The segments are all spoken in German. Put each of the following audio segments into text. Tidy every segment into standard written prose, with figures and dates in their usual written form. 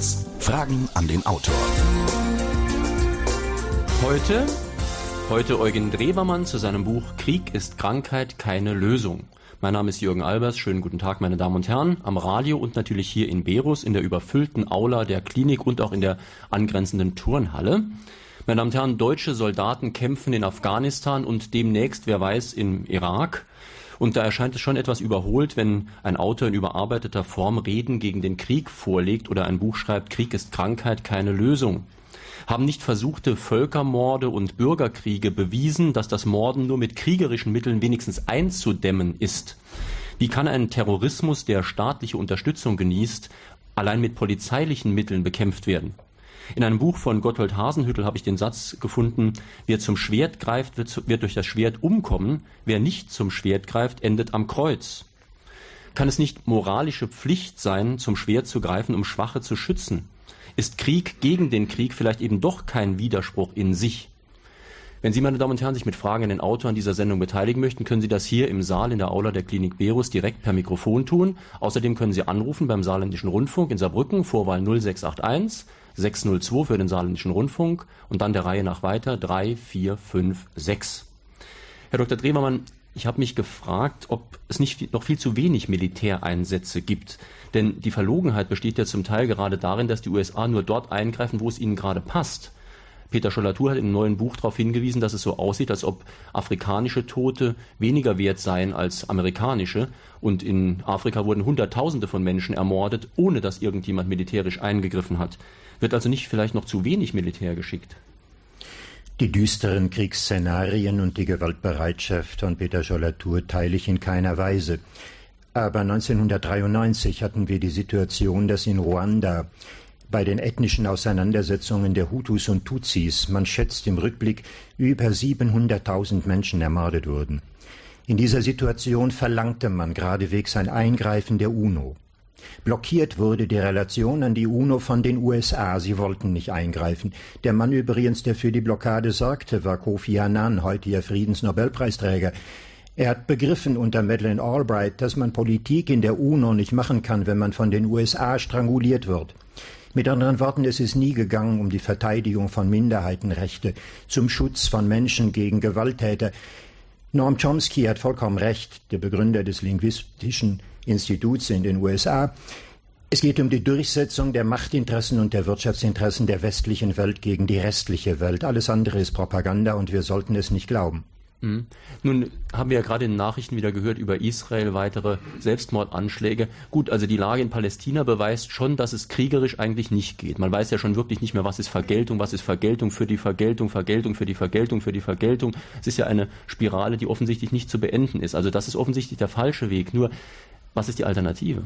1. Fragen an den Autor. Heute Eugen Drewermann zu seinem Buch Krieg ist Krankheit, keine Lösung. Mein Name ist Jürgen Albers. Schönen guten Tag, meine Damen und Herren, am Radio und natürlich hier in Berus, in der überfüllten Aula der Klinik und auch in der angrenzenden Turnhalle. Meine Damen und Herren, deutsche Soldaten kämpfen in Afghanistan und demnächst, wer weiß, im Irak. Und da erscheint es schon etwas überholt, wenn ein Autor in überarbeiteter Form Reden gegen den Krieg vorlegt oder ein Buch schreibt, Krieg ist Krankheit, keine Lösung. Haben nicht versuchte Völkermorde und Bürgerkriege bewiesen, dass das Morden nur mit kriegerischen Mitteln wenigstens einzudämmen ist? Wie kann ein Terrorismus, der staatliche Unterstützung genießt, allein mit polizeilichen Mitteln bekämpft werden? In einem Buch von Gotthold Hasenhüttl habe ich den Satz gefunden, wer zum Schwert greift, wird durch das Schwert umkommen, wer nicht zum Schwert greift, endet am Kreuz. Kann es nicht moralische Pflicht sein, zum Schwert zu greifen, um Schwache zu schützen? Ist Krieg gegen den Krieg vielleicht eben doch kein Widerspruch in sich? Wenn Sie, meine Damen und Herren, sich mit Fragen an den Autor an dieser Sendung beteiligen möchten, können Sie das hier im Saal in der Aula der Klinik Berus direkt per Mikrofon tun. Außerdem können Sie anrufen beim Saarländischen Rundfunk in Saarbrücken, Vorwahl 0681 602 für den Saarländischen Rundfunk und dann der Reihe nach weiter 3456. Herr Dr. Drewermann, ich habe mich gefragt, ob es nicht noch viel zu wenig Militäreinsätze gibt. Denn die Verlogenheit besteht ja zum Teil gerade darin, dass die USA nur dort eingreifen, wo es ihnen gerade passt. Peter Scholl-Latour hat in einem neuen Buch darauf hingewiesen, dass es so aussieht, als ob afrikanische Tote weniger wert seien als amerikanische. Und in Afrika wurden Hunderttausende von Menschen ermordet, ohne dass irgendjemand militärisch eingegriffen hat. Wird also nicht vielleicht noch zu wenig Militär geschickt? Die düsteren Kriegsszenarien und die Gewaltbereitschaft von Peter Scholl-Latour teile ich in keiner Weise. Aber 1993 hatten wir die Situation, dass in Ruanda bei den ethnischen Auseinandersetzungen der Hutus und Tutsis, man schätzt im Rückblick, über 700.000 Menschen ermordet wurden. In dieser Situation verlangte man geradewegs ein Eingreifen der UNO. Blockiert wurde die Relation an die UNO von den USA. Sie wollten nicht eingreifen. Der Mann übrigens, der für die Blockade sorgte, war Kofi Annan, heutiger Friedensnobelpreisträger. Er hat begriffen unter Madeleine Albright, dass man Politik in der UNO nicht machen kann, wenn man von den USA stranguliert wird. Mit anderen Worten, es ist nie gegangen um die Verteidigung von Minderheitenrechte, zum Schutz von Menschen gegen Gewalttäter. Noam Chomsky hat vollkommen recht, der Begründer des Linguistischen Instituts in den USA. Es geht um die Durchsetzung der Machtinteressen und der Wirtschaftsinteressen der westlichen Welt gegen die restliche Welt. Alles andere ist Propaganda und wir sollten es nicht glauben. Nun haben wir ja gerade in den Nachrichten wieder gehört über Israel, weitere Selbstmordanschläge. Gut, also die Lage in Palästina beweist schon, dass es kriegerisch eigentlich nicht geht. Man weiß ja schon wirklich nicht mehr, was ist Vergeltung für die Vergeltung, Vergeltung für die Vergeltung für die Vergeltung. Es ist ja eine Spirale, die offensichtlich nicht zu beenden ist. Also das ist offensichtlich der falsche Weg. Nur, was ist die Alternative?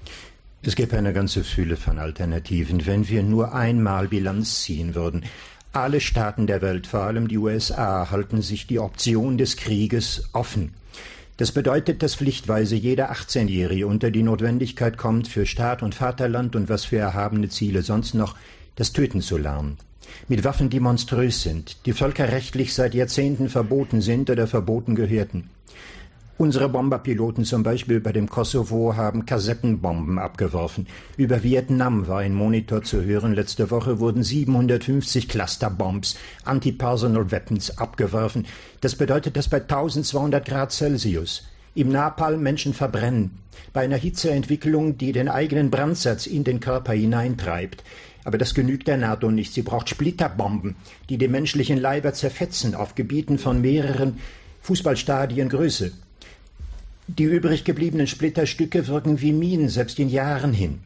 Es gäbe eine ganze Fülle von Alternativen, wenn wir nur einmal Bilanz ziehen würden. Alle Staaten der Welt, vor allem die USA, halten sich die Option des Krieges offen. Das bedeutet, dass pflichtweise jeder 18-Jährige unter die Notwendigkeit kommt, für Staat und Vaterland und was für erhabene Ziele sonst noch, das Töten zu lernen. Mit Waffen, die monströs sind, die völkerrechtlich seit Jahrzehnten verboten sind oder verboten gehörten. Unsere Bomberpiloten zum Beispiel bei dem Kosovo haben Kassettenbomben abgeworfen. Über Vietnam war ein Monitor zu hören. Letzte Woche wurden 750 Clusterbombs, Anti-Personal Weapons abgeworfen. Das bedeutet, dass bei 1200 Grad Celsius im Napalm Menschen verbrennen. Bei einer Hitzeentwicklung, die den eigenen Brandsatz in den Körper hineintreibt. Aber das genügt der NATO nicht. Sie braucht Splitterbomben, die den menschlichen Leiber zerfetzen auf Gebieten von mehreren Fußballstadien Größe. Die übrig gebliebenen Splitterstücke wirken wie Minen, selbst in Jahren hin.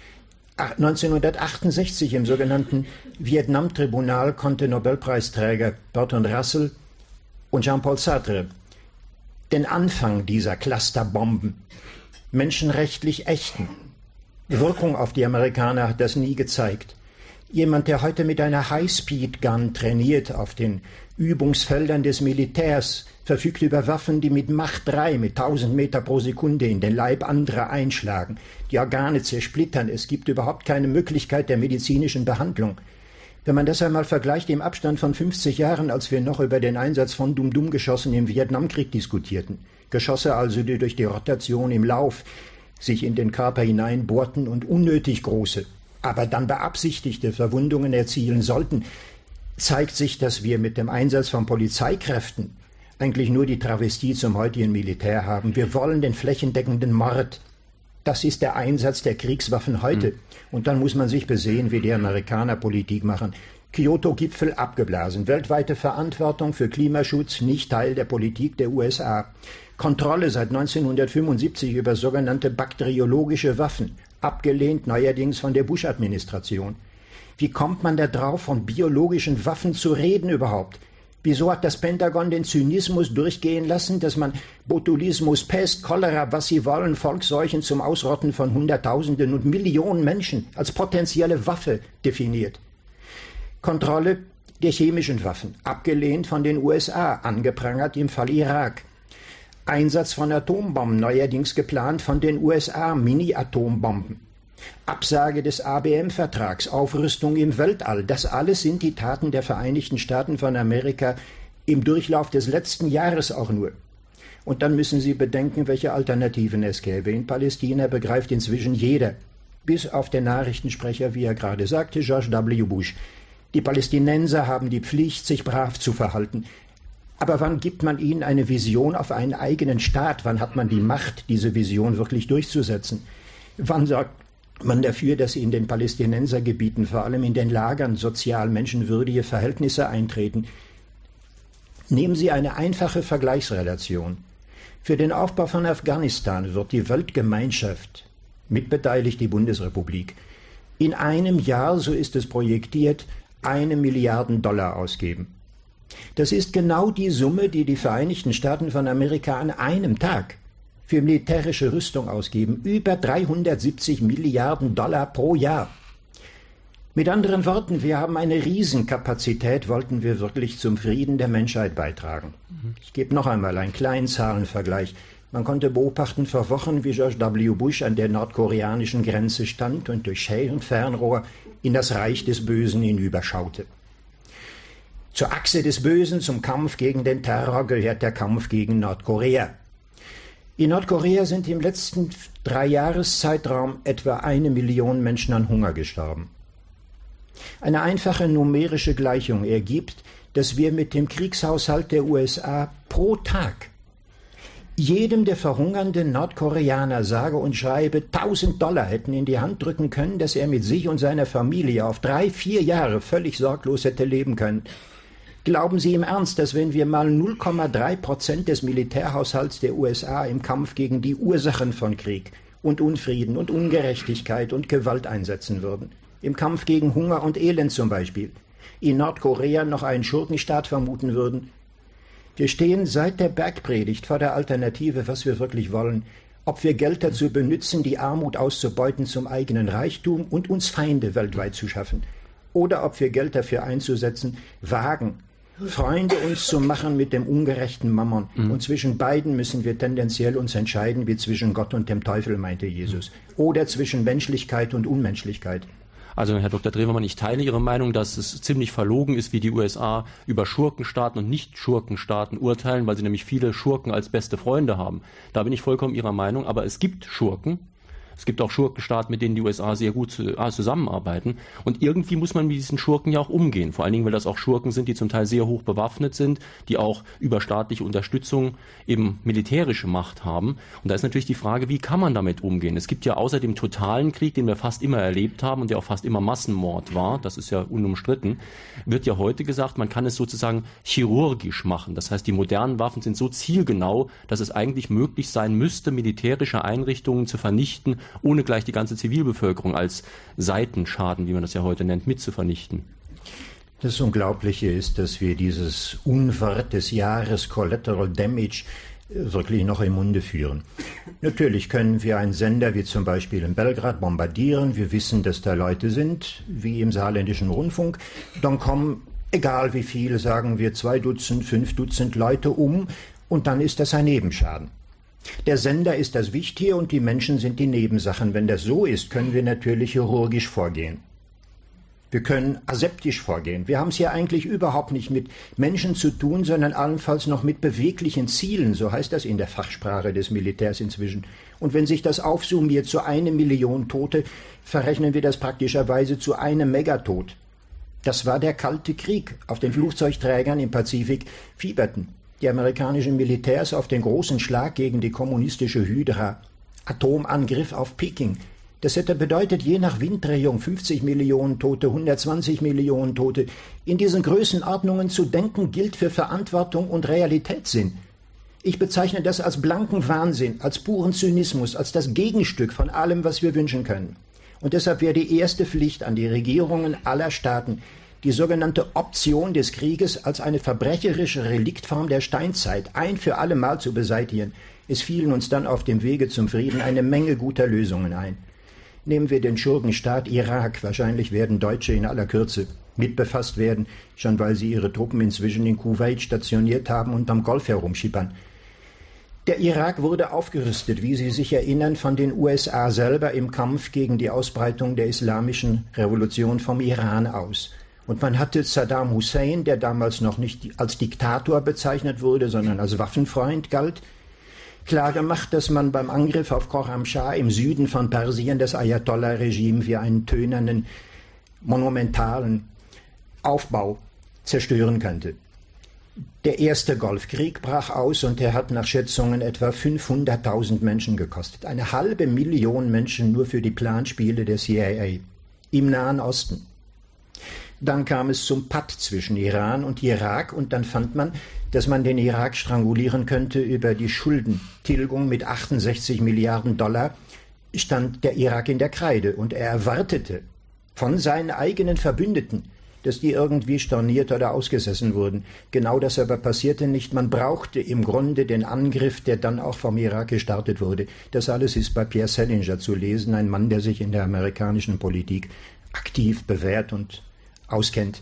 1968 im sogenannten Vietnam-Tribunal konnte Nobelpreisträger Bertrand Russell und Jean-Paul Sartre den Anfang dieser Clusterbomben menschenrechtlich ächten. Die Wirkung auf die Amerikaner hat das nie gezeigt. Jemand, der heute mit einer High-Speed-Gun trainiert auf den Übungsfeldern des Militärs, verfügt über Waffen, die mit Mach 3, mit 1000 Meter pro Sekunde in den Leib anderer einschlagen, die Organe zersplittern. Es gibt überhaupt keine Möglichkeit der medizinischen Behandlung. Wenn man das einmal vergleicht im Abstand von 50 Jahren, als wir noch über den Einsatz von Dum-Dum-Geschossen im Vietnamkrieg diskutierten, Geschosse also, die durch die Rotation im Lauf sich in den Körper hineinbohrten und unnötig große, aber dann beabsichtigte Verwundungen erzielen sollten, zeigt sich, dass wir mit dem Einsatz von Polizeikräften eigentlich nur die Travestie zum heutigen Militär haben. Wir wollen den flächendeckenden Mord. Das ist der Einsatz der Kriegswaffen heute. Und dann muss man sich besehen, wie die Amerikaner Politik machen. Kyoto-Gipfel abgeblasen. Weltweite Verantwortung für Klimaschutz nicht Teil der Politik der USA. Kontrolle seit 1975 über sogenannte bakteriologische Waffen. Abgelehnt neuerdings von der Bush-Administration. Wie kommt man da drauf, von biologischen Waffen zu reden überhaupt? Wieso hat das Pentagon den Zynismus durchgehen lassen, dass man Botulismus, Pest, Cholera, was sie wollen, Volksseuchen zum Ausrotten von Hunderttausenden und Millionen Menschen als potenzielle Waffe definiert? Kontrolle der chemischen Waffen, abgelehnt von den USA, angeprangert im Fall Irak. Einsatz von Atombomben, neuerdings geplant von den USA, Mini-Atombomben. Absage des ABM-Vertrags, Aufrüstung im Weltall, das alles sind die Taten der Vereinigten Staaten von Amerika im Durchlauf des letzten Jahres auch nur. Und dann müssen Sie bedenken, welche Alternativen es gäbe. In Palästina begreift inzwischen jeder, bis auf den Nachrichtensprecher, wie er gerade sagte, George W. Bush. Die Palästinenser haben die Pflicht, sich brav zu verhalten. Aber wann gibt man ihnen eine Vision auf einen eigenen Staat? Wann hat man die Macht, diese Vision wirklich durchzusetzen? Wann sorgt man dafür, dass in den Palästinensergebieten, vor allem in den Lagern, sozial menschenwürdige Verhältnisse eintreten? Nehmen Sie eine einfache Vergleichsrelation. Für den Aufbau von Afghanistan wird die Weltgemeinschaft, mitbeteiligt die Bundesrepublik, in einem Jahr, so ist es projektiert, $1 Milliarden ausgeben. Das ist genau die Summe, die die Vereinigten Staaten von Amerika an einem Tag für militärische Rüstung ausgeben. Über $370 Milliarden pro Jahr. Mit anderen Worten, wir haben eine Riesenkapazität, wollten wir wirklich zum Frieden der Menschheit beitragen. Ich gebe noch einmal einen kleinen Zahlenvergleich. Man konnte beobachten vor Wochen, wie George W. Bush an der nordkoreanischen Grenze stand und durch Schell- und Fernrohr in das Reich des Bösen hinüberschaute. Zur Achse des Bösen, zum Kampf gegen den Terror, gehört der Kampf gegen Nordkorea. In Nordkorea sind im letzten 3-Jahreszeitraum etwa 1 Million Menschen an Hunger gestorben. Eine einfache numerische Gleichung ergibt, dass wir mit dem Kriegshaushalt der USA pro Tag jedem der verhungernden Nordkoreaner sage und schreibe $1.000 hätten in die Hand drücken können, dass er mit sich und seiner Familie auf 3-4 Jahre völlig sorglos hätte leben können. Glauben Sie im Ernst, dass wenn wir mal 0,3% des Militärhaushalts der USA im Kampf gegen die Ursachen von Krieg und Unfrieden und Ungerechtigkeit und Gewalt einsetzen würden, im Kampf gegen Hunger und Elend zum Beispiel, in Nordkorea noch einen Schurkenstaat vermuten würden? Wir stehen seit der Bergpredigt vor der Alternative, was wir wirklich wollen, ob wir Geld dazu benutzen, die Armut auszubeuten zum eigenen Reichtum und uns Feinde weltweit zu schaffen, oder ob wir Geld dafür einzusetzen, wagen, Freunde uns zu machen mit dem ungerechten Mammon. Und zwischen beiden müssen wir tendenziell uns entscheiden, wie zwischen Gott und dem Teufel, meinte Jesus, oder zwischen Menschlichkeit und Unmenschlichkeit. Also Herr Dr. Drewermann, ich teile Ihre Meinung, dass es ziemlich verlogen ist, wie die USA über Schurkenstaaten und Nicht-Schurkenstaaten urteilen, weil sie nämlich viele Schurken als beste Freunde haben. Da bin ich vollkommen Ihrer Meinung, aber es gibt Schurken. Es gibt auch Schurkenstaaten, mit denen die USA sehr gut zusammenarbeiten. Und irgendwie muss man mit diesen Schurken ja auch umgehen. Vor allen Dingen, weil das auch Schurken sind, die zum Teil sehr hoch bewaffnet sind, die auch über staatliche Unterstützung eben militärische Macht haben. Und da ist natürlich die Frage, wie kann man damit umgehen? Es gibt ja außer dem totalen Krieg, den wir fast immer erlebt haben und der auch fast immer Massenmord war, das ist ja unumstritten, wird ja heute gesagt, man kann es sozusagen chirurgisch machen. Das heißt, die modernen Waffen sind so zielgenau, dass es eigentlich möglich sein müsste, militärische Einrichtungen zu vernichten, ohne gleich die ganze Zivilbevölkerung als Seitenschaden, wie man das ja heute nennt, mit zu vernichten. Das Unglaubliche ist, dass wir dieses Unwort des Jahres Collateral Damage wirklich noch im Munde führen. Natürlich können wir einen Sender wie zum Beispiel in Belgrad bombardieren. Wir wissen, dass da Leute sind, wie im saarländischen Rundfunk. Dann kommen, egal wie viele, sagen wir 2 Dutzend, 5 Dutzend Leute um und dann ist das ein Nebenschaden. Der Sender ist das Wichtige und die Menschen sind die Nebensachen. Wenn das so ist, können wir natürlich chirurgisch vorgehen. Wir können aseptisch vorgehen. Wir haben es hier eigentlich überhaupt nicht mit Menschen zu tun, sondern allenfalls noch mit beweglichen Zielen, so heißt das in der Fachsprache des Militärs inzwischen. Und wenn sich das aufsummiert zu 1 Million Tote, verrechnen wir das praktischerweise zu einem Megatod. Das war der Kalte Krieg. Auf den Flugzeugträgern im Pazifik fieberten die amerikanischen Militärs auf den großen Schlag gegen die kommunistische Hydra. Atomangriff auf Peking. Das hätte bedeutet, je nach Winddrehung 50 Millionen Tote, 120 Millionen Tote. In diesen Größenordnungen zu denken, gilt für Verantwortung und Realitätssinn. Ich bezeichne das als blanken Wahnsinn, als puren Zynismus, als das Gegenstück von allem, was wir wünschen können. Und deshalb wäre die erste Pflicht an die Regierungen aller Staaten, die sogenannte Option des Krieges als eine verbrecherische Reliktform der Steinzeit ein für alle Mal zu beseitigen. Es fielen uns dann auf dem Wege zum Frieden eine Menge guter Lösungen ein. Nehmen wir den Schurkenstaat Irak. Wahrscheinlich werden Deutsche in aller Kürze mit befasst werden, schon weil sie ihre Truppen inzwischen in Kuwait stationiert haben und am Golf herumschippern. Der Irak wurde aufgerüstet, wie Sie sich erinnern, von den USA selber im Kampf gegen die Ausbreitung der islamischen Revolution vom Iran aus. Und man hatte Saddam Hussein, der damals noch nicht als Diktator bezeichnet wurde, sondern als Waffenfreund galt, klargemacht, dass man beim Angriff auf Khorramshahr im Süden von Persien das Ayatollah-Regime wie einen tönernen, monumentalen Aufbau zerstören könnte. Der erste Golfkrieg brach aus und er hat nach Schätzungen etwa 500.000 Menschen gekostet. 500.000 Menschen nur für die Planspiele der CIA im Nahen Osten. Dann kam es zum Patt zwischen Iran und Irak und dann fand man, dass man den Irak strangulieren könnte über die Schuldentilgung mit 68 Milliarden $, stand der Irak in der Kreide und er erwartete von seinen eigenen Verbündeten, dass die irgendwie storniert oder ausgesessen wurden. Genau das aber passierte nicht. Man brauchte im Grunde den Angriff, der dann auch vom Irak gestartet wurde. Das alles ist bei Pierre Salinger zu lesen, ein Mann, der sich in der amerikanischen Politik aktiv bewährt und auskennt.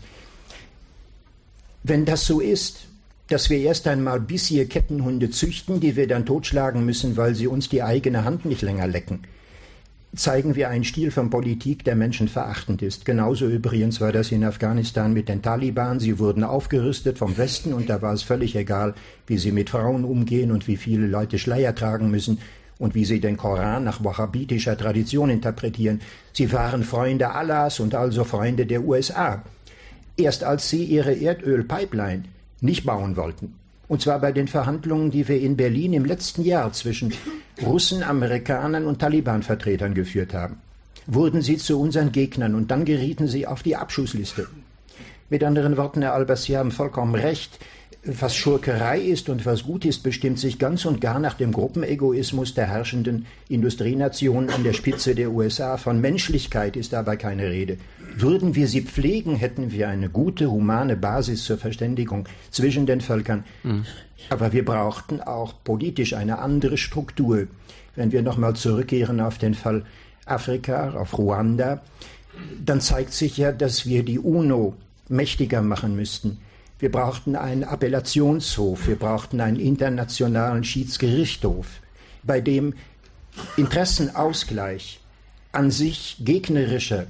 Wenn das so ist, dass wir erst einmal bissige Kettenhunde züchten, die wir dann totschlagen müssen, weil sie uns die eigene Hand nicht länger lecken, zeigen wir einen Stil von Politik, der menschenverachtend ist. Genauso übrigens war das in Afghanistan mit den Taliban. Sie wurden aufgerüstet vom Westen und da war es völlig egal, wie sie mit Frauen umgehen und wie viele Leute Schleier tragen müssen und wie sie den Koran nach wahhabitischer Tradition interpretieren. Sie waren Freunde Allahs und also Freunde der USA. Erst als sie ihre Erdölpipeline nicht bauen wollten, und zwar bei den Verhandlungen, die wir in Berlin im letzten Jahr zwischen Russen, Amerikanern und Taliban-Vertretern geführt haben, wurden sie zu unseren Gegnern und dann gerieten sie auf die Abschussliste. Mit anderen Worten, Herr Albers, Sie haben vollkommen recht. Was Schurkerei ist und was gut ist, bestimmt sich ganz und gar nach dem Gruppenegoismus der herrschenden Industrienationen an der Spitze der USA. Von Menschlichkeit ist dabei keine Rede. Würden wir sie pflegen, hätten wir eine gute, humane Basis zur Verständigung zwischen den Völkern. Aber wir brauchten auch politisch eine andere Struktur. Wenn wir nochmal zurückkehren auf den Fall Afrika, auf Ruanda, dann zeigt sich ja, dass wir die UNO mächtiger machen müssten. Wir brauchten einen Appellationshof, wir brauchten einen internationalen Schiedsgerichtshof, bei dem Interessenausgleich an sich gegnerischer,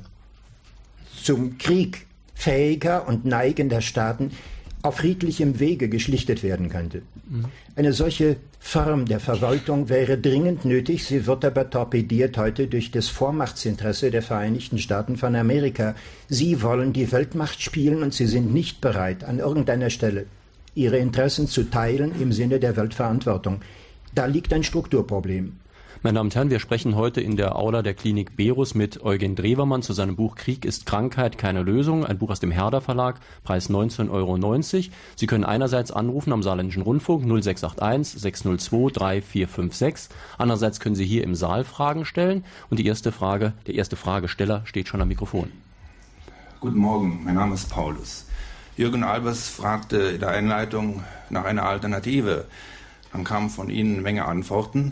zum Krieg fähiger und neigender Staaten auf friedlichem Wege geschlichtet werden könnte. Eine solche Form der Verwaltung wäre dringend nötig, sie wird aber torpediert heute durch das Vormachtsinteresse der Vereinigten Staaten von Amerika. Sie wollen die Weltmacht spielen und sie sind nicht bereit, an irgendeiner Stelle ihre Interessen zu teilen im Sinne der Weltverantwortung. Da liegt ein Strukturproblem. Meine Damen und Herren, wir sprechen heute in der Aula der Klinik Berus mit Eugen Drewermann zu seinem Buch Krieg ist Krankheit, keine Lösung, ein Buch aus dem Herder Verlag, Preis 19,90 €. Sie können einerseits anrufen am Saarländischen Rundfunk 0681 602 3456, andererseits können Sie hier im Saal Fragen stellen und der erste Fragesteller steht schon am Mikrofon. Guten Morgen, mein Name ist Paulus. Jürgen Albers fragte in der Einleitung nach einer Alternative. Dann kamen von Ihnen eine Menge Antworten.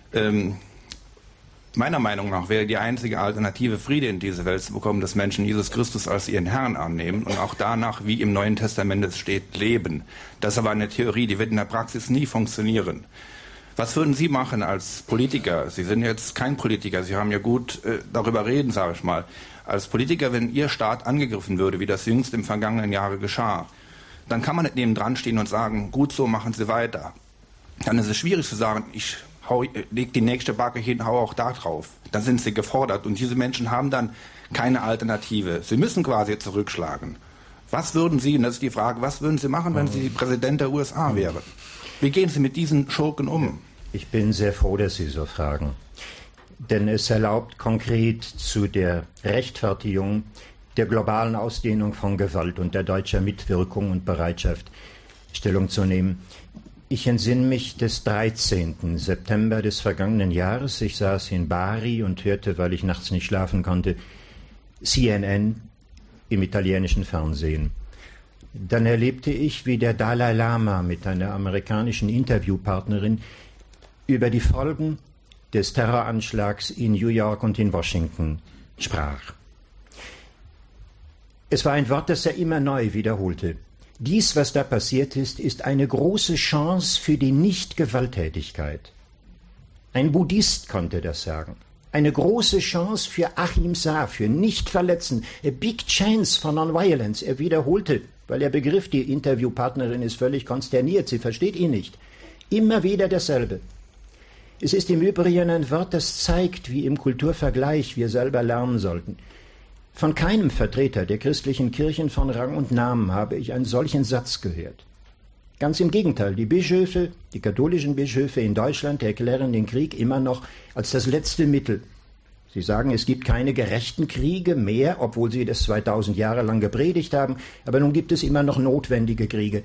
Meiner Meinung nach wäre die einzige Alternative, Friede in diese Welt zu bekommen, dass Menschen Jesus Christus als ihren Herrn annehmen und auch danach, wie im Neuen Testament es steht, leben. Das ist aber eine Theorie, die wird in der Praxis nie funktionieren. Was würden Sie machen als Politiker? Sie sind jetzt kein Politiker, Sie haben ja gut darüber reden, sage ich mal. Als Politiker, wenn Ihr Staat angegriffen würde, wie das jüngst im vergangenen Jahre geschah, dann kann man nicht nebendran stehen und sagen, gut so, machen Sie weiter. Dann ist es schwierig zu sagen, ich leg die nächste Backe hin, hau auch da drauf. Dann sind Sie gefordert und diese Menschen haben dann keine Alternative. Sie müssen quasi zurückschlagen. Was würden Sie, und das ist die Frage, was würden Sie machen, wenn Sie Präsident der USA wären? Wie gehen Sie mit diesen Schurken um? Ich bin sehr froh, dass Sie so fragen. Denn es erlaubt konkret zu der Rechtfertigung der globalen Ausdehnung von Gewalt und der deutscher Mitwirkung und Bereitschaft Stellung zu nehmen. Ich entsinne mich des 13. September des vergangenen Jahres. Ich saß in Bari und hörte, weil ich nachts nicht schlafen konnte, CNN im italienischen Fernsehen. Dann erlebte ich, wie der Dalai Lama mit einer amerikanischen Interviewpartnerin über die Folgen des Terroranschlags in New York und in Washington sprach. Es war ein Wort, das er immer neu wiederholte. Dies, was da passiert ist, ist eine große Chance für die Nichtgewalttätigkeit. Ein Buddhist konnte das sagen. Eine große Chance für Ahimsa, für Nichtverletzen. A big chance for non-violence. Er wiederholte, weil er begriff, die Interviewpartnerin ist völlig konsterniert, sie versteht ihn nicht. Immer wieder dasselbe. Es ist im Übrigen ein Wort, das zeigt, wie im Kulturvergleich wir selber lernen sollten. Von keinem Vertreter der christlichen Kirchen von Rang und Namen habe ich einen solchen Satz gehört. Ganz im Gegenteil, die Bischöfe, die katholischen Bischöfe in Deutschland erklären den Krieg immer noch als das letzte Mittel. Sie sagen, es gibt keine gerechten Kriege mehr, obwohl sie das 2000 Jahre lang gepredigt haben, aber nun gibt es immer noch notwendige Kriege.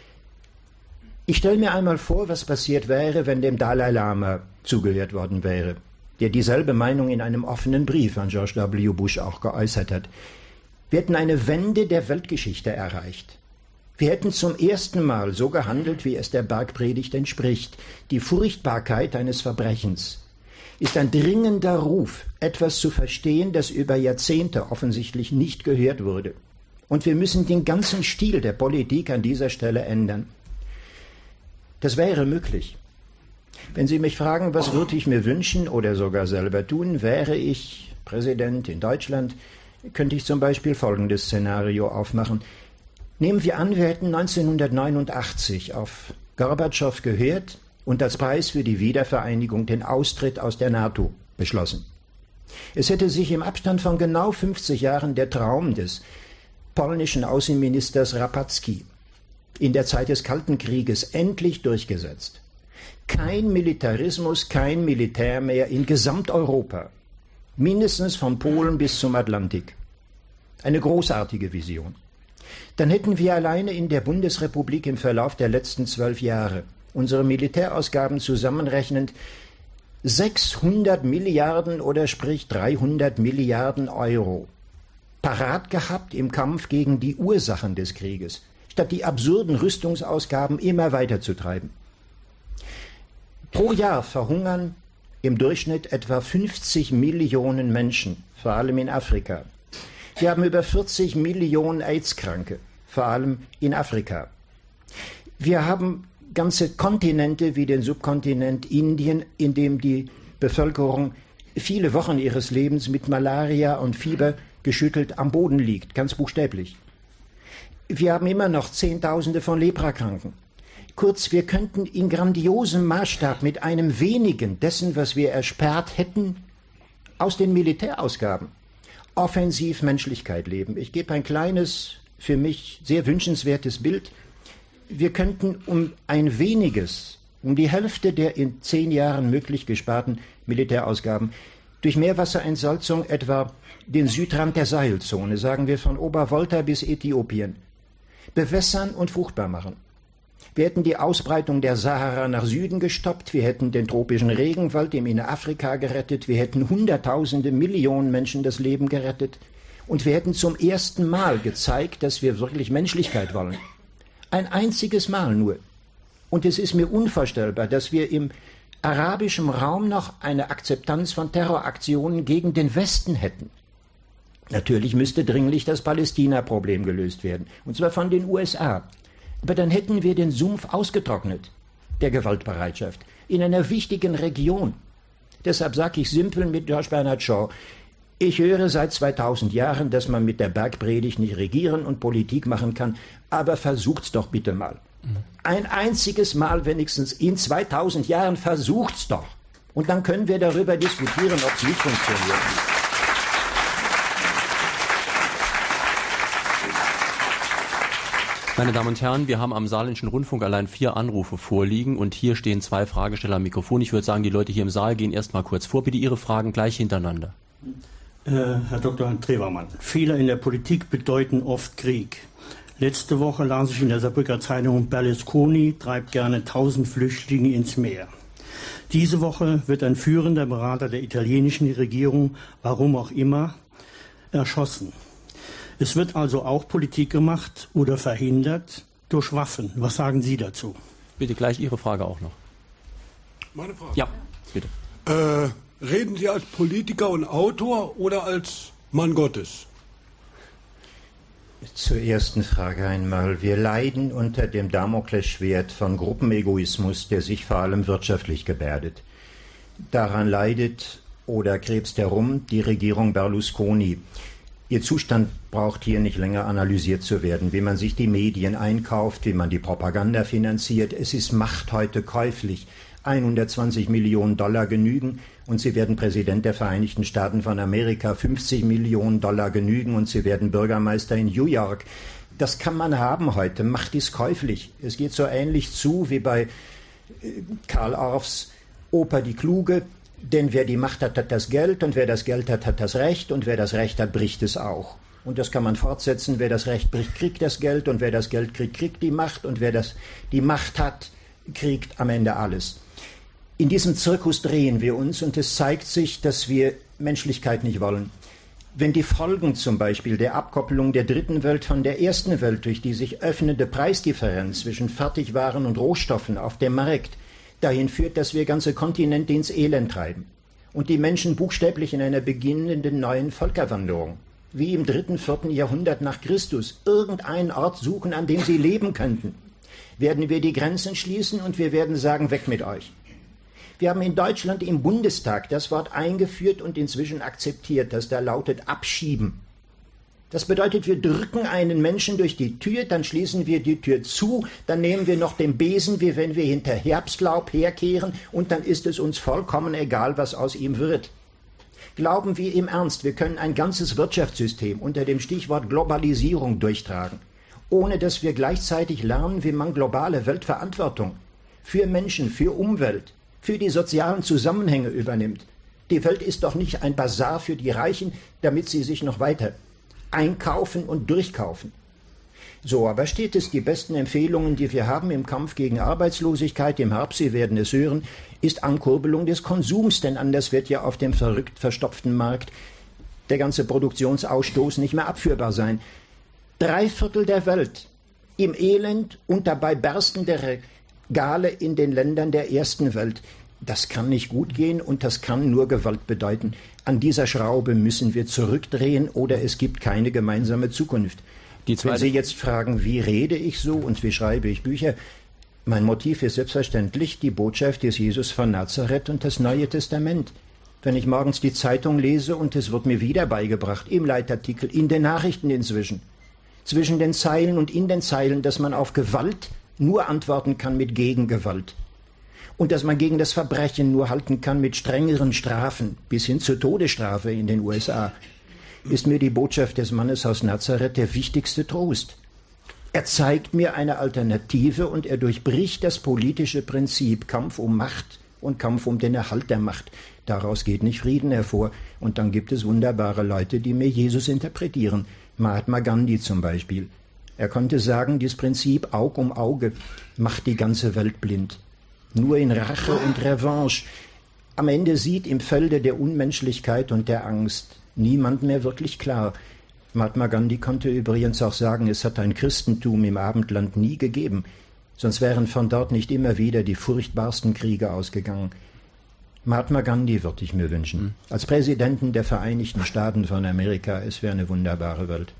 Ich stelle mir einmal vor, was passiert wäre, wenn dem Dalai Lama zugehört worden wäre, der dieselbe Meinung in einem offenen Brief an George W. Bush auch geäußert hat. Wir hätten eine Wende der Weltgeschichte erreicht. Wir hätten zum ersten Mal so gehandelt, wie es der Bergpredigt entspricht. Die Furchtbarkeit eines Verbrechens ist ein dringender Ruf, etwas zu verstehen, das über Jahrzehnte offensichtlich nicht gehört wurde. Und wir müssen den ganzen Stil der Politik an dieser Stelle ändern. Das wäre möglich. Wenn Sie mich fragen, was würde ich mir wünschen oder sogar selber tun, wäre ich Präsident in Deutschland, könnte ich zum Beispiel folgendes Szenario aufmachen. Nehmen wir an, wir hätten 1989 auf Gorbatschow gehört und als Preis für die Wiedervereinigung den Austritt aus der NATO beschlossen. Es hätte sich im Abstand von genau 50 Jahren der Traum des polnischen Außenministers Rapacki in der Zeit des Kalten Krieges endlich durchgesetzt. Kein Militarismus, kein Militär mehr in Gesamteuropa, mindestens von Polen bis zum Atlantik. Eine großartige Vision. Dann hätten wir alleine in der Bundesrepublik im Verlauf der letzten 12 Jahre unsere Militärausgaben zusammenrechnend 600 Milliarden oder sprich 300 Milliarden Euro parat gehabt im Kampf gegen die Ursachen des Krieges, statt die absurden Rüstungsausgaben immer weiterzutreiben. Pro Jahr verhungern im Durchschnitt etwa 50 Millionen Menschen, vor allem in Afrika. Wir haben über 40 Millionen AIDS-Kranke, vor allem in Afrika. Wir haben ganze Kontinente wie den Subkontinent Indien, in dem die Bevölkerung viele Wochen ihres Lebens mit Malaria und Fieber geschüttelt am Boden liegt, ganz buchstäblich. Wir haben immer noch Zehntausende von Leprakranken. Kurz, wir könnten in grandiosem Maßstab mit einem wenigen dessen, was wir ersperrt hätten, aus den Militärausgaben offensiv Menschlichkeit leben. Ich gebe ein kleines, für mich sehr wünschenswertes Bild. Wir könnten um ein weniges, um die Hälfte der in 10 Jahren möglich gesparten Militärausgaben durch Meerwasserentsalzung etwa den Südrand der Sahelzone, sagen wir von Obervolta bis Äthiopien, bewässern und fruchtbar machen. Wir hätten die Ausbreitung der Sahara nach Süden gestoppt, wir hätten den tropischen Regenwald im Innerafrika gerettet, wir hätten Hunderttausende, Millionen Menschen das Leben gerettet und wir hätten zum ersten Mal gezeigt, dass wir wirklich Menschlichkeit wollen. Ein einziges Mal nur. Und es ist mir unvorstellbar, dass wir im arabischen Raum noch eine Akzeptanz von Terroraktionen gegen den Westen hätten. Natürlich müsste dringlich das Palästina-Problem gelöst werden, und zwar von den USA. Aber dann hätten wir den Sumpf ausgetrocknet, der Gewaltbereitschaft. in einer wichtigen Region. Deshalb sage ich simpel mit George Bernard Shaw, ich höre seit 2000 Jahren, dass man mit der Bergpredigt nicht regieren und Politik machen kann, aber versucht's doch bitte mal. Ein einziges Mal wenigstens in 2000 Jahren, versucht's doch. Und dann können wir darüber diskutieren, ob es nicht funktioniert. Meine Damen und Herren, wir haben am Saarländischen Rundfunk allein 4 Anrufe vorliegen und hier stehen 2 Fragesteller am Mikrofon. Ich würde sagen, die Leute hier im Saal gehen erst mal kurz vor. Bitte Ihre Fragen gleich hintereinander. Herr Dr. Trevermann, Fehler in der Politik bedeuten oft Krieg. Letzte Woche las ich in der Saarbrücker Zeitung, Berlusconi treibt gerne 1000 Flüchtlinge ins Meer. Diese Woche wird ein führender Berater der italienischen Regierung, warum auch immer, erschossen. Es wird also auch Politik gemacht oder verhindert durch Waffen. Was sagen Sie dazu? Bitte gleich Ihre Frage auch noch. Meine Frage? Ja, bitte. Reden Sie als Politiker und Autor oder als Mann Gottes? Zur ersten Frage einmal. Wir leiden unter dem Damoklesschwert von Gruppenegoismus, der sich vor allem wirtschaftlich gebärdet. Daran leidet oder krebst herum die Regierung Berlusconi. Ihr Zustand braucht hier nicht länger analysiert zu werden, wie man sich die Medien einkauft, wie man die Propaganda finanziert. Es ist Macht heute käuflich. 120 Millionen Dollar genügen und Sie werden Präsident der Vereinigten Staaten von Amerika. 50 Millionen Dollar genügen und Sie werden Bürgermeister in New York. Das kann man haben heute. Macht ist käuflich. Es geht so ähnlich zu wie bei Karl Orffs Oper Die Kluge. Denn wer die Macht hat, hat das Geld, und wer das Geld hat, hat das Recht, und wer das Recht hat, bricht es auch. Und das kann man fortsetzen. Wer das Recht bricht, kriegt das Geld, und wer das Geld kriegt, kriegt die Macht, und wer die Macht hat, kriegt am Ende alles. In diesem Zirkus drehen wir uns, und es zeigt sich, dass wir Menschlichkeit nicht wollen. Wenn die Folgen zum Beispiel der Abkopplung der dritten Welt von der ersten Welt durch die sich öffnende Preisdifferenz zwischen Fertigwaren und Rohstoffen auf dem Markt dahin führt, dass wir ganze Kontinente ins Elend treiben und die Menschen buchstäblich in einer beginnenden neuen Völkerwanderung, wie im 3., 4. Jahrhundert nach Christus, irgendeinen Ort suchen, an dem sie leben könnten, werden wir die Grenzen schließen und wir werden sagen, weg mit euch. Wir haben in Deutschland im Bundestag das Wort eingeführt und inzwischen akzeptiert, das da lautet abschieben. Das bedeutet, wir drücken einen Menschen durch die Tür, dann schließen wir die Tür zu, dann nehmen wir noch den Besen, wie wenn wir hinter Herbstlaub herkehren, und dann ist es uns vollkommen egal, was aus ihm wird. Glauben wir im Ernst, wir können ein ganzes Wirtschaftssystem unter dem Stichwort Globalisierung durchtragen, ohne dass wir gleichzeitig lernen, wie man globale Weltverantwortung für Menschen, für Umwelt, für die sozialen Zusammenhänge übernimmt? Die Welt ist doch nicht ein Basar für die Reichen, damit sie sich noch weiter einkaufen und durchkaufen. So, aber steht es, die besten Empfehlungen, die wir haben im Kampf gegen Arbeitslosigkeit, im Herbst, Sie werden es hören, ist Ankurbelung des Konsums, denn anders wird ja auf dem verrückt verstopften Markt der ganze Produktionsausstoß nicht mehr abführbar sein. 3/4 der Welt im Elend und dabei bersten der Regale in den Ländern der ersten Welt. Das kann nicht gut gehen und das kann nur Gewalt bedeuten. An dieser Schraube müssen wir zurückdrehen oder es gibt keine gemeinsame Zukunft. Wenn Sie jetzt fragen, wie rede ich so und wie schreibe ich Bücher, mein Motiv ist selbstverständlich die Botschaft des Jesus von Nazareth und das Neue Testament. Wenn ich morgens die Zeitung lese und es wird mir wieder beigebracht, im Leitartikel, in den Nachrichten inzwischen, zwischen den Zeilen und in den Zeilen, dass man auf Gewalt nur antworten kann mit Gegengewalt. Und dass man gegen das Verbrechen nur halten kann mit strengeren Strafen, bis hin zur Todesstrafe in den USA, ist mir die Botschaft des Mannes aus Nazareth der wichtigste Trost. Er zeigt mir eine Alternative und er durchbricht das politische Prinzip Kampf um Macht und Kampf um den Erhalt der Macht. Daraus geht nicht Frieden hervor. Und dann gibt es wunderbare Leute, die mir Jesus interpretieren. Mahatma Gandhi zum Beispiel. Er konnte sagen, dieses Prinzip Aug um Auge macht die ganze Welt blind. Nur in Rache und Revanche. Am Ende sieht im Felde der Unmenschlichkeit und der Angst niemand mehr wirklich klar. Mahatma Gandhi konnte übrigens auch sagen, es hat ein Christentum im Abendland nie gegeben. Sonst wären von dort nicht immer wieder die furchtbarsten Kriege ausgegangen. Mahatma Gandhi würde ich mir wünschen. Als Präsidenten der Vereinigten Staaten von Amerika, es wäre eine wunderbare Welt.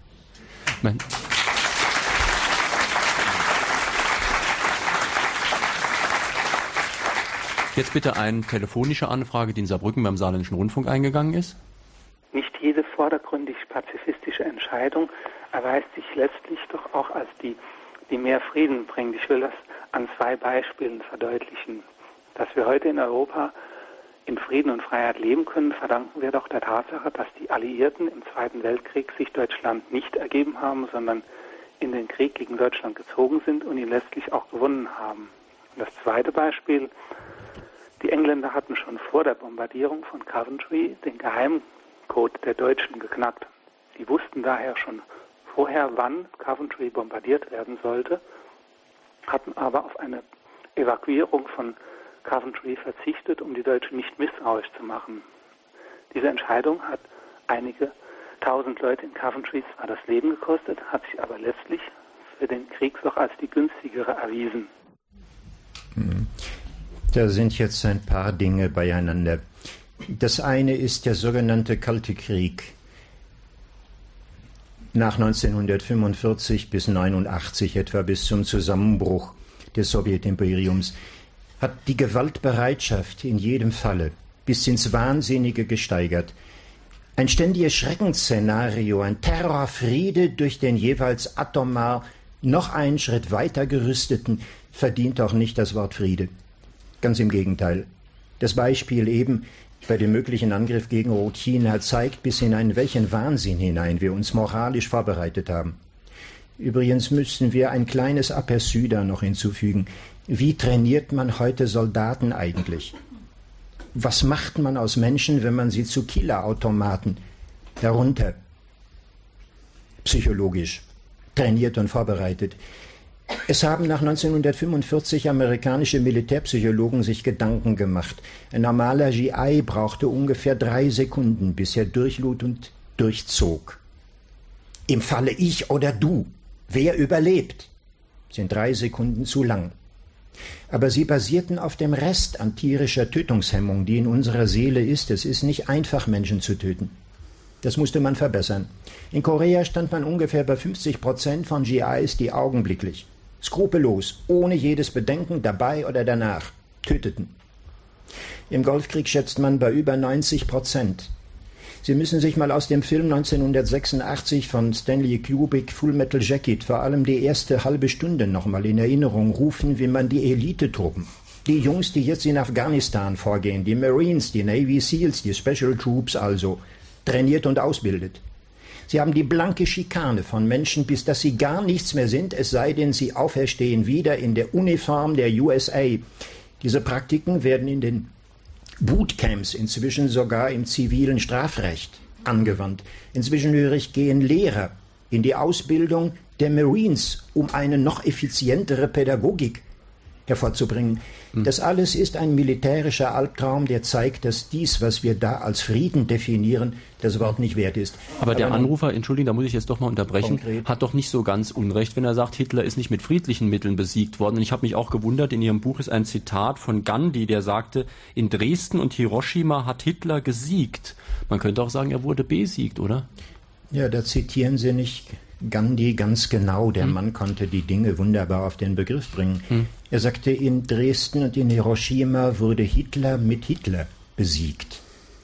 Jetzt bitte eine telefonische Anfrage, die in Saarbrücken beim Saarländischen Rundfunk eingegangen ist. Nicht jede vordergründig pazifistische Entscheidung erweist sich letztlich doch auch als die mehr Frieden bringt. Ich will das an 2 Beispielen verdeutlichen. Dass wir heute in Europa in Frieden und Freiheit leben können, verdanken wir doch der Tatsache, dass die Alliierten im Zweiten Weltkrieg sich Deutschland nicht ergeben haben, sondern in den Krieg gegen Deutschland gezogen sind und ihn letztlich auch gewonnen haben. Und das zweite Beispiel: Die Engländer hatten schon vor der Bombardierung von Coventry den Geheimcode der Deutschen geknackt. Die wussten daher schon vorher, wann Coventry bombardiert werden sollte, hatten aber auf eine Evakuierung von Coventry verzichtet, um die Deutschen nicht misstrauisch zu machen. Diese Entscheidung hat einige tausend Leute in Coventry zwar das Leben gekostet, hat sich aber letztlich für den Krieg doch als die günstigere erwiesen. Da sind jetzt ein paar Dinge beieinander. Das eine ist der sogenannte Kalte Krieg. Nach 1945 bis 1989 etwa, bis zum Zusammenbruch des Sowjetimperiums, hat die Gewaltbereitschaft in jedem Falle bis ins Wahnsinnige gesteigert. Ein ständiges Schreckensszenario, ein Terrorfriede durch den jeweils atomar noch einen Schritt weiter gerüsteten, verdient auch nicht das Wort Friede. Ganz im Gegenteil. Das Beispiel eben bei dem möglichen Angriff gegen Rot-China zeigt, bis in welchen Wahnsinn hinein wir uns moralisch vorbereitet haben. Übrigens müssten wir ein kleines Aperçu da noch hinzufügen. Wie trainiert man heute Soldaten eigentlich? Was macht man aus Menschen, wenn man sie zu Killerautomaten herunter psychologisch trainiert und vorbereitet? Es haben nach 1945 amerikanische Militärpsychologen sich Gedanken gemacht. Ein normaler GI brauchte ungefähr 3 Sekunden, bis er durchlud und durchzog. Im Falle ich oder du, wer überlebt, sind 3 Sekunden zu lang. Aber sie basierten auf dem Rest an tierischer Tötungshemmung, die in unserer Seele ist. Es ist nicht einfach, Menschen zu töten. Das musste man verbessern. In Korea stand man ungefähr bei 50% von GIs, die augenblicklich, skrupellos, ohne jedes Bedenken dabei oder danach töteten. Im Golfkrieg schätzt man bei über 90%. Sie müssen sich mal aus dem Film 1986 von Stanley Kubrick, Full Metal Jacket, vor allem die erste halbe Stunde nochmal in Erinnerung rufen, wie man die Elitetruppen, die Jungs, die jetzt in Afghanistan vorgehen, die Marines, die Navy Seals, die Special Troops also, trainiert und ausbildet. Sie haben die blanke Schikane von Menschen, bis dass sie gar nichts mehr sind, es sei denn, sie auferstehen wieder in der Uniform der USA. Diese Praktiken werden in den Bootcamps, inzwischen sogar im zivilen Strafrecht angewandt. Inzwischen gehen Lehrer in die Ausbildung der Marines, um eine noch effizientere Pädagogik hervorzubringen. Das alles ist ein militärischer Albtraum, der zeigt, dass dies, was wir da als Frieden definieren, das Wort nicht wert ist. Aber der Anrufer, Entschuldigung, da muss ich jetzt doch mal unterbrechen, hat doch nicht so ganz Unrecht, wenn er sagt, Hitler ist nicht mit friedlichen Mitteln besiegt worden. Und ich habe mich auch gewundert, in Ihrem Buch ist ein Zitat von Gandhi, der sagte, in Dresden und Hiroshima hat Hitler gesiegt. Man könnte auch sagen, er wurde besiegt, oder? Ja, da zitieren Sie nicht Gandhi ganz genau. Der Mann konnte die Dinge wunderbar auf den Begriff bringen. Er sagte, in Dresden und in Hiroshima wurde Hitler mit Hitler besiegt.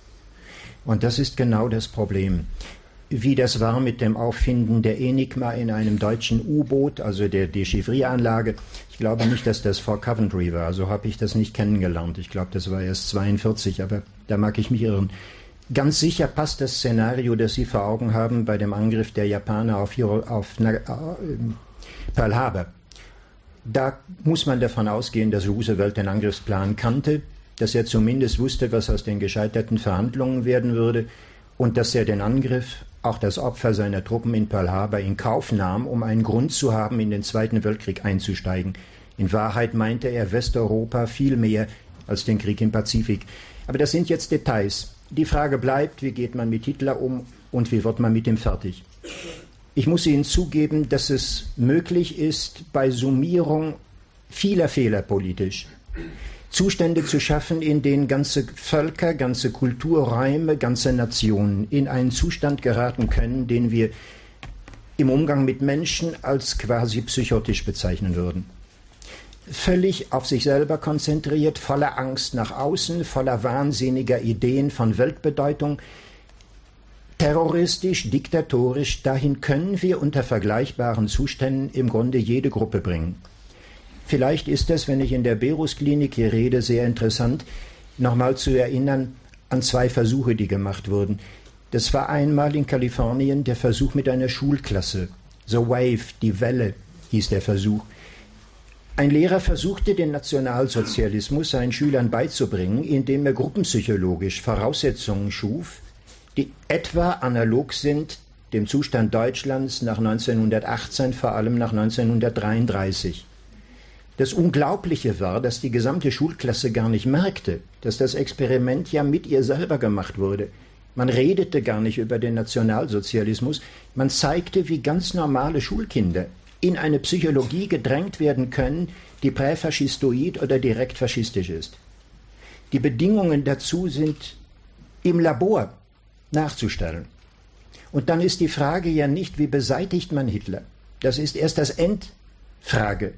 Und das ist genau das Problem. Wie das war mit dem Auffinden der Enigma in einem deutschen U-Boot, also der Dechiffrieranlage. Ich glaube nicht, dass das vor Coventry war. So habe ich das nicht kennengelernt. Ich glaube, das war erst 1942, aber da mag ich mich irren. Ganz sicher passt das Szenario, das Sie vor Augen haben bei dem Angriff der Japaner auf Pearl Harbor. Da muss man davon ausgehen, dass Roosevelt den Angriffsplan kannte, dass er zumindest wusste, was aus den gescheiterten Verhandlungen werden würde und dass er den Angriff, auch das Opfer seiner Truppen in Pearl Harbor, in Kauf nahm, um einen Grund zu haben, in den Zweiten Weltkrieg einzusteigen. In Wahrheit meinte er Westeuropa viel mehr als den Krieg im Pazifik. Aber das sind jetzt Details. Die Frage bleibt, wie geht man mit Hitler um und wie wird man mit ihm fertig? Ich muss Ihnen zugeben, dass es möglich ist, bei Summierung vieler Fehler politisch Zustände zu schaffen, in denen ganze Völker, ganze Kulturräume, ganze Nationen in einen Zustand geraten können, den wir im Umgang mit Menschen als quasi psychotisch bezeichnen würden. völlig auf sich selber konzentriert, voller Angst nach außen, voller wahnsinniger Ideen von Weltbedeutung, terroristisch, diktatorisch. Dahin können wir unter vergleichbaren Zuständen im Grunde jede Gruppe bringen. Vielleicht ist es, wenn ich in der Berus-Klinik hier rede, sehr interessant, nochmal zu erinnern an 2 Versuche, die gemacht wurden. Das war einmal in Kalifornien der Versuch mit einer Schulklasse. The Wave, die Welle, hieß der Versuch. Ein Lehrer versuchte, den Nationalsozialismus seinen Schülern beizubringen, indem er gruppenpsychologisch Voraussetzungen schuf, die etwa analog sind dem Zustand Deutschlands nach 1918, vor allem nach 1933. Das Unglaubliche war, dass die gesamte Schulklasse gar nicht merkte, dass das Experiment ja mit ihr selber gemacht wurde. Man redete gar nicht über den Nationalsozialismus, man zeigte, wie ganz normale Schulkinder in eine Psychologie gedrängt werden können, die präfaschistoid oder direkt faschistisch ist. Die Bedingungen dazu sind im Labor nachzustellen. Und dann ist die Frage ja nicht, wie beseitigt man Hitler? Das ist erst das Endfrage.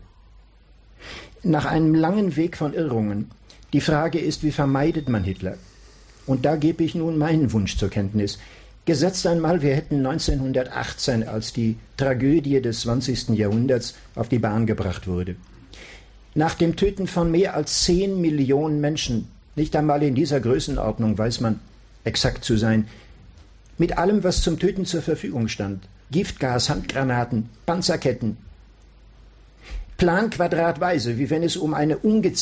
Nach einem langen Weg von Irrungen. Die Frage ist, wie vermeidet man Hitler? Und da gebe ich nun meinen Wunsch zur Kenntnis. Gesetzt einmal, wir hätten 1918, als die Tragödie des 20. Jahrhunderts auf die Bahn gebracht wurde. Nach dem Töten von mehr als 10 Millionen Menschen, nicht einmal in dieser Größenordnung weiß man exakt zu sein, mit allem, was zum Töten zur Verfügung stand, Giftgas, Handgranaten, Panzerketten, planquadratweise, wie wenn es um eine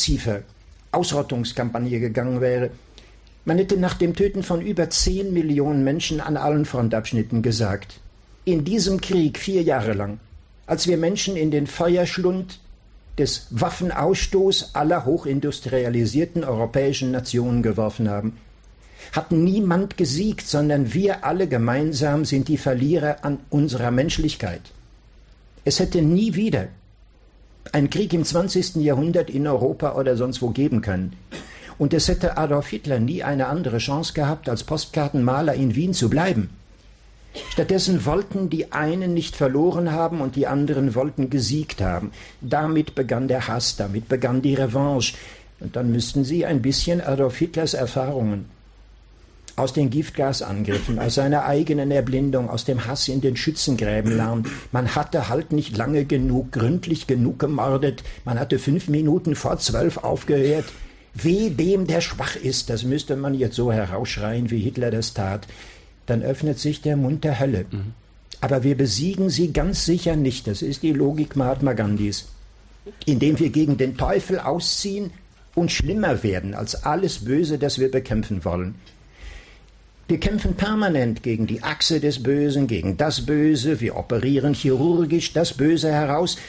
Ungeziefer-Ausrottungskampagne gegangen wäre. Man hätte nach dem Töten von über 10 Millionen Menschen an allen Frontabschnitten gesagt, in diesem Krieg 4 Jahre lang, als wir Menschen in den Feuerschlund des Waffenausstoßes aller hochindustrialisierten europäischen Nationen geworfen haben, hat niemand gesiegt, sondern wir alle gemeinsam sind die Verlierer an unserer Menschlichkeit. Es hätte nie wieder einen Krieg im 20. Jahrhundert in Europa oder sonst wo geben können. Und es hätte Adolf Hitler nie eine andere Chance gehabt, als Postkartenmaler in Wien zu bleiben. Stattdessen wollten die einen nicht verloren haben und die anderen wollten gesiegt haben. Damit begann der Hass, damit begann die Revanche. Und dann müssten Sie ein bisschen Adolf Hitlers Erfahrungen aus den Giftgasangriffen, aus seiner eigenen Erblindung, aus dem Hass in den Schützengräben lernen. Man hatte halt nicht lange genug, gründlich genug gemordet. Man hatte 5 Minuten vor 12 aufgehört. Weh dem, der schwach ist, das müsste man jetzt so herausschreien, wie Hitler das tat. Dann öffnet sich der Mund der Hölle. Aber wir besiegen sie ganz sicher nicht. Das ist die Logik Mahatma Gandhis. Indem wir gegen den Teufel ausziehen und schlimmer werden als alles Böse, das wir bekämpfen wollen. Wir kämpfen permanent gegen die Achse des Bösen, gegen das Böse. Wir operieren chirurgisch das Böse heraus.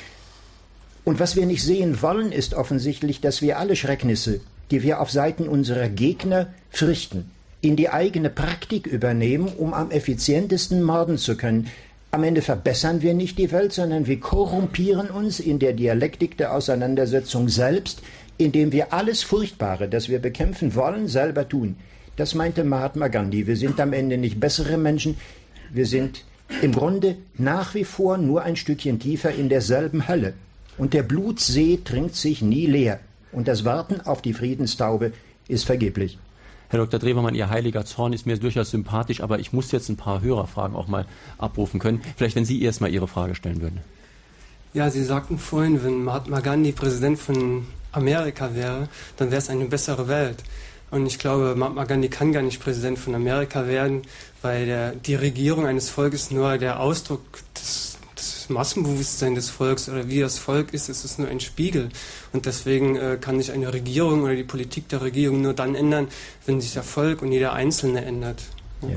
Und was wir nicht sehen wollen, ist offensichtlich, dass wir alle Schrecknisse, die wir auf Seiten unserer Gegner fürchten, in die eigene Praktik übernehmen, um am effizientesten morden zu können. Am Ende verbessern wir nicht die Welt, sondern wir korrumpieren uns in der Dialektik der Auseinandersetzung selbst, indem wir alles Furchtbare, das wir bekämpfen wollen, selber tun. Das meinte Mahatma Gandhi. Wir sind am Ende nicht bessere Menschen, wir sind im Grunde nach wie vor nur ein Stückchen tiefer in derselben Hölle. Und der Blutsee trinkt sich nie leer. Und das Warten auf die Friedenstaube ist vergeblich. Herr Dr. Drewermann, Ihr heiliger Zorn ist mir durchaus sympathisch, aber ich muss jetzt ein paar Hörerfragen auch mal abrufen können. Vielleicht, wenn Sie erst mal Ihre Frage stellen würden. Ja, Sie sagten vorhin, wenn Mahatma Gandhi Präsident von Amerika wäre, dann wäre es eine bessere Welt. Und ich glaube, Mahatma Gandhi kann gar nicht Präsident von Amerika werden, weil die Regierung eines Volkes nur der Ausdruck des Massenbewusstseins des Volks oder wie das Volk ist, es ist nur ein Spiegel. Und deswegen kann sich eine Regierung oder die Politik der Regierung nur dann ändern, wenn sich der Volk und jeder Einzelne ändert. Ja,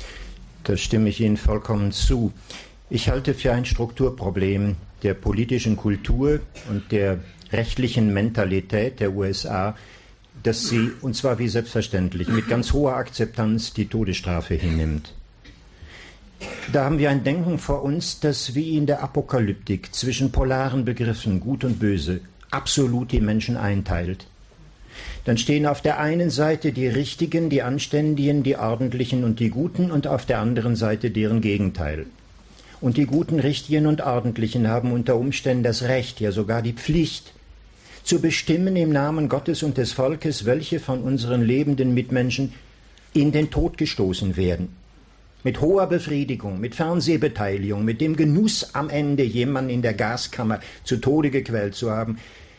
da stimme ich Ihnen vollkommen zu. Ich halte für ein Strukturproblem der politischen Kultur und der rechtlichen Mentalität der USA, dass sie, und zwar wie selbstverständlich, mit ganz hoher Akzeptanz die Todesstrafe hinnimmt. Da haben wir ein Denken vor uns, das wie in der Apokalyptik zwischen polaren Begriffen Gut und Böse absolut die Menschen einteilt. Dann stehen auf der einen Seite die Richtigen, die Anständigen, die Ordentlichen und die Guten und auf der anderen Seite deren Gegenteil. Und die Guten, Richtigen und Ordentlichen haben unter Umständen das Recht, ja sogar die Pflicht, zu bestimmen im Namen Gottes und des Volkes, welche von unseren lebenden Mitmenschen in den Tod gestoßen werden. Mit hoher Befriedigung, mit Fernsehbeteiligung, mit dem Genuss am Ende, jemanden in der Gaskammer zu Tode gequält zu haben.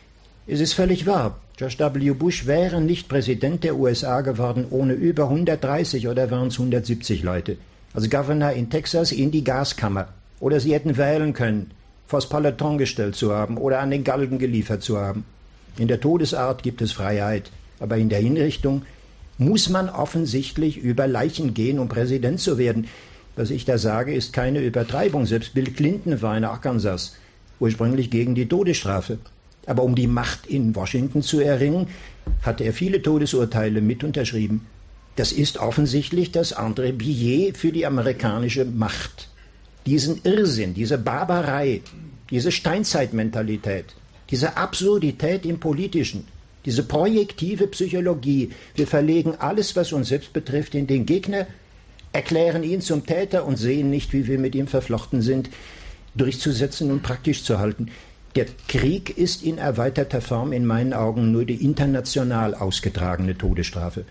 Es ist völlig wahr. George W. Bush wäre nicht Präsident der USA geworden ohne über 130 oder waren es 170 Leute. Als Governor in Texas in die Gaskammer. Oder sie hätten wählen können, vors Peloton gestellt zu haben oder an den Galgen geliefert zu haben. In der Todesart gibt es Freiheit, aber in der Hinrichtung muss man offensichtlich über Leichen gehen, um Präsident zu werden. Was ich da sage, ist keine Übertreibung. Selbst Bill Clinton war in Arkansas ursprünglich gegen die Todesstrafe. Aber um die Macht in Washington zu erringen, hat er viele Todesurteile mit unterschrieben. Das ist offensichtlich das André Billet für die amerikanische Macht. Diesen Irrsinn, diese Barbarei, diese Steinzeitmentalität, diese Absurdität im Politischen, diese projektive Psychologie, wir verlegen alles, was uns selbst betrifft, in den Gegner, erklären ihn zum Täter und sehen nicht, wie wir mit ihm verflochten sind, durchzusetzen und praktisch zu halten. Der Krieg ist in erweiterter Form in meinen Augen nur die international ausgetragene Todesstrafe.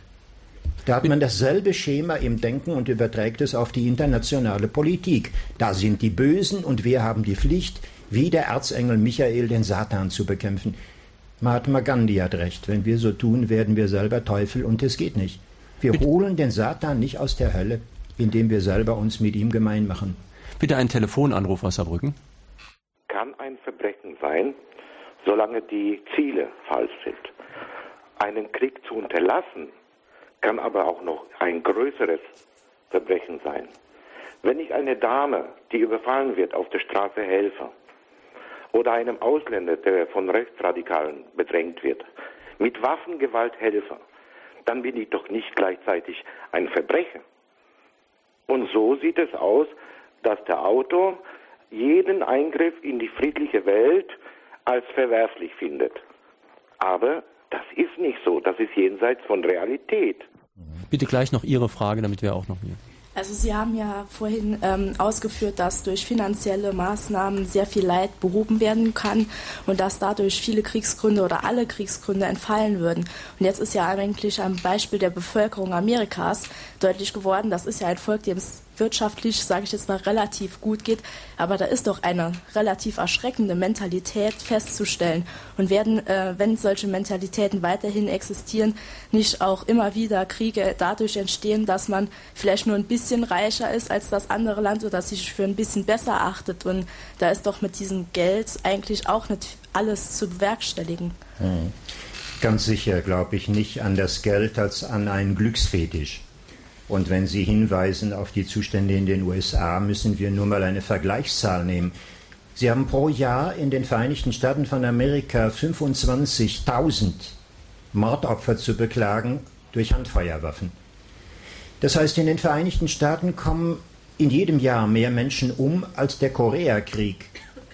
Da hat man dasselbe Schema im Denken und überträgt es auf die internationale Politik. Da sind die Bösen und wir haben die Pflicht, wie der Erzengel Michael den Satan zu bekämpfen. Mahatma Gandhi hat recht. Wenn wir so tun, werden wir selber Teufel und es geht nicht. Wir holen den Satan nicht aus der Hölle, indem wir selber uns mit ihm gemein machen. Bitte einen Telefonanruf aus Saarbrücken. Kann ein Verbrechen sein, solange die Ziele falsch sind. Einen Krieg zu unterlassen, kann aber auch noch ein größeres Verbrechen sein. Wenn ich eine Dame, die überfallen wird, auf der Straße helfe, oder einem Ausländer, der von Rechtsradikalen bedrängt wird, mit Waffengewalt helfe, dann bin ich doch nicht gleichzeitig ein Verbrecher. Und so sieht es aus, dass der Autor jeden Eingriff in die friedliche Welt als verwerflich findet. Aber das ist nicht so, das ist jenseits von Realität. Bitte gleich noch Ihre Frage, damit wir auch noch hier. Also Sie haben ja vorhin ausgeführt, dass durch finanzielle Maßnahmen sehr viel Leid behoben werden kann und dass dadurch viele Kriegsgründe oder alle Kriegsgründe entfallen würden. Und jetzt ist ja eigentlich am Beispiel der Bevölkerung Amerikas deutlich geworden, das ist ja ein Volk, dem es wirtschaftlich, sage ich jetzt mal, relativ gut geht, aber da ist doch eine relativ erschreckende Mentalität festzustellen. Und werden, wenn solche Mentalitäten weiterhin existieren, nicht auch immer wieder Kriege dadurch entstehen, dass man vielleicht nur ein bisschen reicher ist als das andere Land oder sich für ein bisschen besser achtet. Und da ist doch mit diesem Geld eigentlich auch nicht alles zu bewerkstelligen. Ganz sicher glaube ich nicht an das Geld als an einen Glücksfetisch. Und wenn Sie hinweisen auf die Zustände in den USA, müssen wir nur mal eine Vergleichszahl nehmen. Sie haben pro Jahr in den Vereinigten Staaten von Amerika 25.000 Mordopfer zu beklagen durch Handfeuerwaffen. Das heißt, in den Vereinigten Staaten kommen in jedem Jahr mehr Menschen um, als der Koreakrieg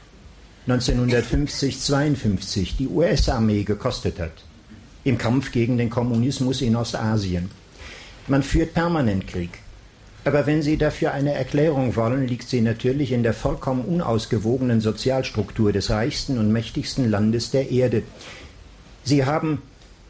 1950-52 die US-Armee gekostet hat, im Kampf gegen den Kommunismus in Ostasien. Man führt permanent Krieg. Aber wenn Sie dafür eine Erklärung wollen, liegt sie natürlich in der vollkommen unausgewogenen Sozialstruktur des reichsten und mächtigsten Landes der Erde. Sie haben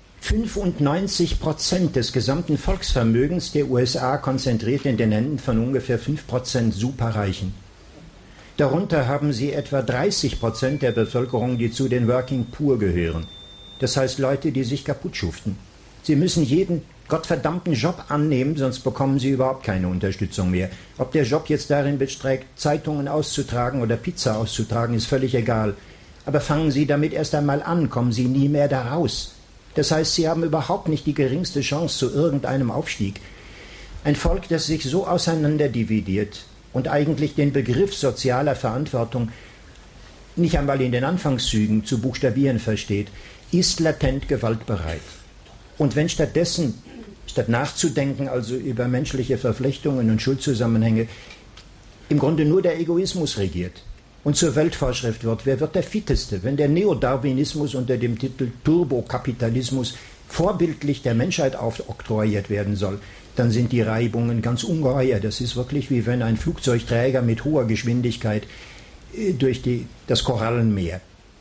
95% des gesamten Volksvermögens der USA konzentriert in den Händen von ungefähr 5% Superreichen. Darunter haben Sie etwa 30% der Bevölkerung, die zu den Working Poor gehören. Das heißt Leute, die sich kaputt schuften. Sie müssen jeden gottverdammten Job annehmen, sonst bekommen sie überhaupt keine Unterstützung mehr. Ob der Job jetzt darin bestreckt, Zeitungen auszutragen oder Pizza auszutragen, ist völlig egal. Aber fangen Sie damit erst einmal an, kommen Sie nie mehr da raus. Das heißt, Sie haben überhaupt nicht die geringste Chance zu irgendeinem Aufstieg. Ein Volk, das sich so auseinanderdividiert und eigentlich den Begriff sozialer Verantwortung nicht einmal in den Anfangszügen zu buchstabieren versteht, ist latent gewaltbereit. Und wenn stattdessen, statt nachzudenken, also über menschliche Verflechtungen und Schuldzusammenhänge, im Grunde nur der Egoismus regiert und zur Weltvorschrift wird, wer wird der Fitteste? Wenn der Neodarwinismus unter dem Titel Turbokapitalismus vorbildlich der Menschheit aufoktroyiert werden soll, dann sind die Reibungen ganz ungeheuer. Das ist wirklich wie wenn ein Flugzeugträger mit hoher Geschwindigkeit durch das Korallenmeer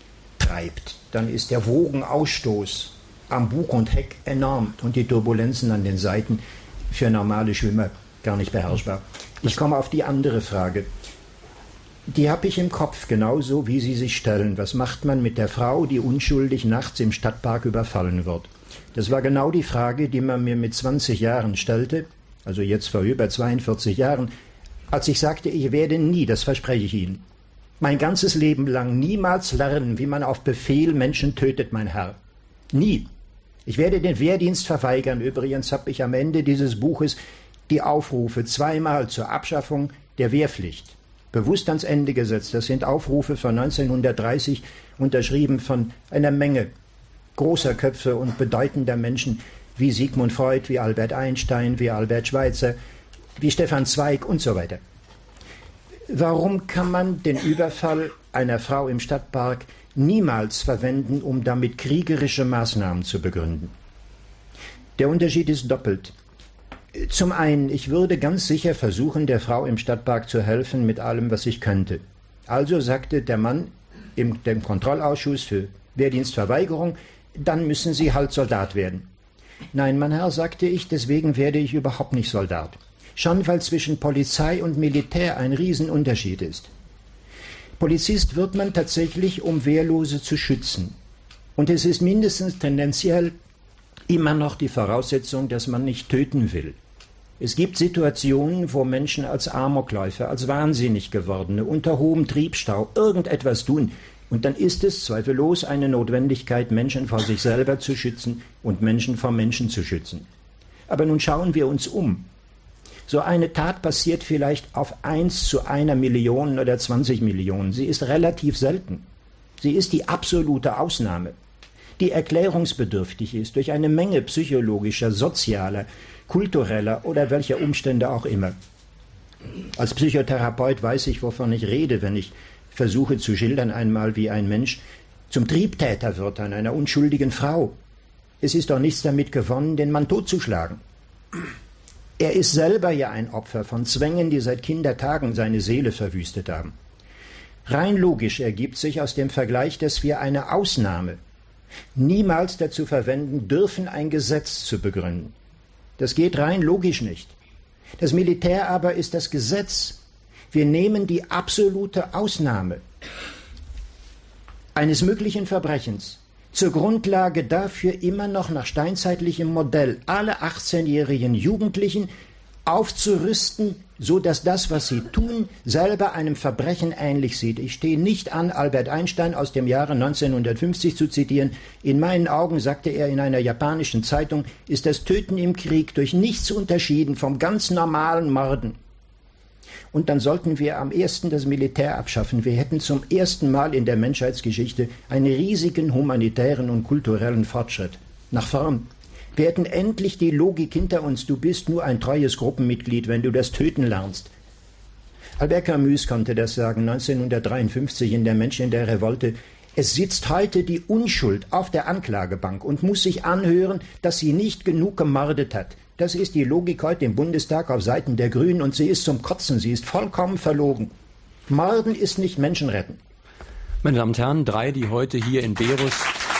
treibt, dann ist der Wogenausstoß am Bug und Heck enorm und die Turbulenzen an den Seiten für normale Schwimmer gar nicht beherrschbar. Ich komme auf die andere Frage. Die habe ich im Kopf, genauso wie Sie sich stellen. Was macht man mit der Frau, die unschuldig nachts im Stadtpark überfallen wird? Das war genau die Frage, die man mir mit 20 Jahren stellte, also jetzt vor über 42 Jahren, als ich sagte, ich werde nie, das verspreche ich Ihnen, mein ganzes Leben lang niemals lernen, wie man auf Befehl Menschen tötet, mein Herr. Nie. Ich werde den Wehrdienst verweigern. Übrigens habe ich am Ende dieses Buches die Aufrufe zweimal zur Abschaffung der Wehrpflicht bewusst ans Ende gesetzt. Das sind Aufrufe von 1930, unterschrieben von einer Menge großer Köpfe und bedeutender Menschen wie Sigmund Freud, wie Albert Einstein, wie Albert Schweitzer, wie Stefan Zweig und so weiter. Warum kann man den Überfall einer Frau im Stadtpark niemals verwenden, um damit kriegerische Maßnahmen zu begründen? Der Unterschied ist doppelt. Zum einen, ich würde ganz sicher versuchen, der Frau im Stadtpark zu helfen mit allem, was ich könnte. Also sagte der Mann im dem Kontrollausschuss für Wehrdienstverweigerung, dann müssen Sie halt Soldat werden. Nein, mein Herr, sagte ich, deswegen werde ich überhaupt nicht Soldat. Schon weil zwischen Polizei und Militär ein Riesenunterschied ist. Polizist wird man tatsächlich, um Wehrlose zu schützen. Und es ist mindestens tendenziell immer noch die Voraussetzung, dass man nicht töten will. Es gibt Situationen, wo Menschen als Amokläufer, als wahnsinnig gewordene, unter hohem Triebstau irgendetwas tun. Und dann ist es zweifellos eine Notwendigkeit, Menschen vor sich selber zu schützen und Menschen vor Menschen zu schützen. Aber nun schauen wir uns um. So eine Tat passiert vielleicht auf 1 zu 1 Million oder 20 Millionen. Sie ist relativ selten. Sie ist die absolute Ausnahme, die erklärungsbedürftig ist durch eine Menge psychologischer, sozialer, kultureller oder welcher Umstände auch immer. Als Psychotherapeut weiß ich, wovon ich rede, wenn ich versuche zu schildern einmal, wie ein Mensch zum Triebtäter wird an einer unschuldigen Frau. Es ist doch nichts damit gewonnen, den Mann totzuschlagen. Er ist selber ja ein Opfer von Zwängen, die seit Kindertagen seine Seele verwüstet haben. Rein logisch ergibt sich aus dem Vergleich, dass wir eine Ausnahme niemals dazu verwenden dürfen, ein Gesetz zu begründen. Das geht rein logisch nicht. Das Militär aber ist das Gesetz. Wir nehmen die absolute Ausnahme eines möglichen Verbrechens zur Grundlage dafür, immer noch nach steinzeitlichem Modell alle 18-jährigen Jugendlichen aufzurüsten, so dass das, was sie tun, selber einem Verbrechen ähnlich sieht. Ich stehe nicht an, Albert Einstein aus dem Jahre 1950 zu zitieren. In meinen Augen, sagte er in einer japanischen Zeitung, ist das Töten im Krieg durch nichts unterschieden vom ganz normalen Morden. Und dann sollten wir am ersten das Militär abschaffen. Wir hätten zum ersten Mal in der Menschheitsgeschichte einen riesigen humanitären und kulturellen Fortschritt nach vorn. Wir hätten endlich die Logik hinter uns, du bist nur ein treues Gruppenmitglied, wenn du das Töten lernst. Albert Camus konnte das sagen, 1953 in Der Mensch in der Revolte. Es sitzt heute die Unschuld auf der Anklagebank und muss sich anhören, dass sie nicht genug gemordet hat. Das ist die Logik heute im Bundestag auf Seiten der Grünen und sie ist zum Kotzen, sie ist vollkommen verlogen. Morden ist nicht Menschen retten. Meine Damen und Herren, 3, die heute hier in Berus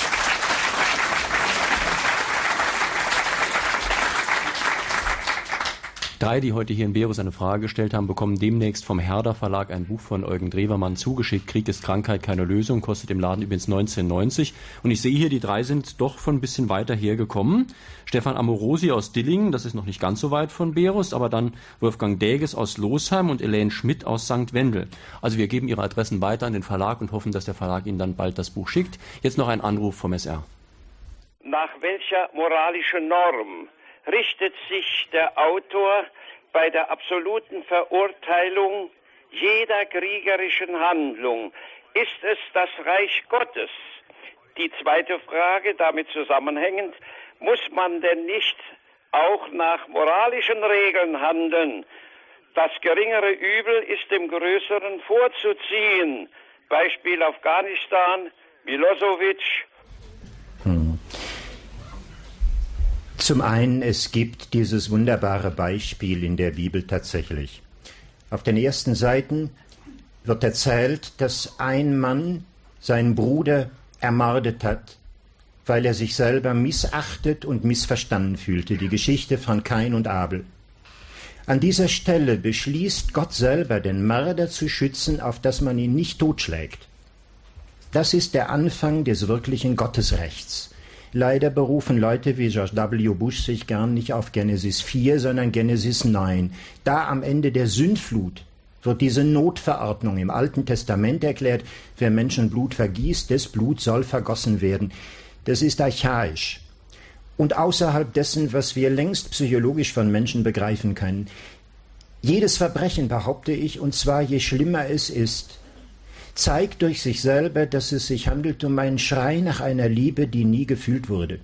eine Frage gestellt haben, bekommen demnächst vom Herder Verlag ein Buch von Eugen Drewermann zugeschickt. Krieg ist Krankheit, keine Lösung, kostet im Laden übrigens 19,90. Und ich sehe hier, die 3 sind doch von ein bisschen weiter hergekommen. Stefan Amorosi aus Dillingen, das ist noch nicht ganz so weit von Berus, aber dann Wolfgang Däges aus Losheim und Elaine Schmidt aus St. Wendel. Also wir geben Ihre Adressen weiter an den Verlag und hoffen, dass der Verlag Ihnen dann bald das Buch schickt. Jetzt noch ein Anruf vom SR. Nach welcher moralischen Norm richtet sich der Autor bei der absoluten Verurteilung jeder kriegerischen Handlung? Ist es das Reich Gottes? Die zweite Frage, damit zusammenhängend, muss man denn nicht auch nach moralischen Regeln handeln? Das geringere Übel ist dem Größeren vorzuziehen. Beispiel Afghanistan, Milosevic. Zum einen, es gibt dieses wunderbare Beispiel in der Bibel tatsächlich. Auf den ersten Seiten wird erzählt, dass ein Mann seinen Bruder ermordet hat, weil er sich selber missachtet und missverstanden fühlte. Die Geschichte von Kain und Abel. An dieser Stelle beschließt Gott selber, den Mörder zu schützen, auf dass man ihn nicht totschlägt. Das ist der Anfang des wirklichen Gottesrechts. Leider berufen Leute wie George W. Bush sich gern nicht auf Genesis 4, sondern Genesis 9. Da am Ende der Sündflut wird diese Notverordnung im Alten Testament erklärt, wer Menschenblut vergießt, des Blut soll vergossen werden. Das ist archaisch und außerhalb dessen, was wir längst psychologisch von Menschen begreifen können. Jedes Verbrechen, behaupte ich, und zwar je schlimmer es ist, zeigt durch sich selber, dass es sich handelt um einen Schrei nach einer Liebe, die nie gefühlt wurde.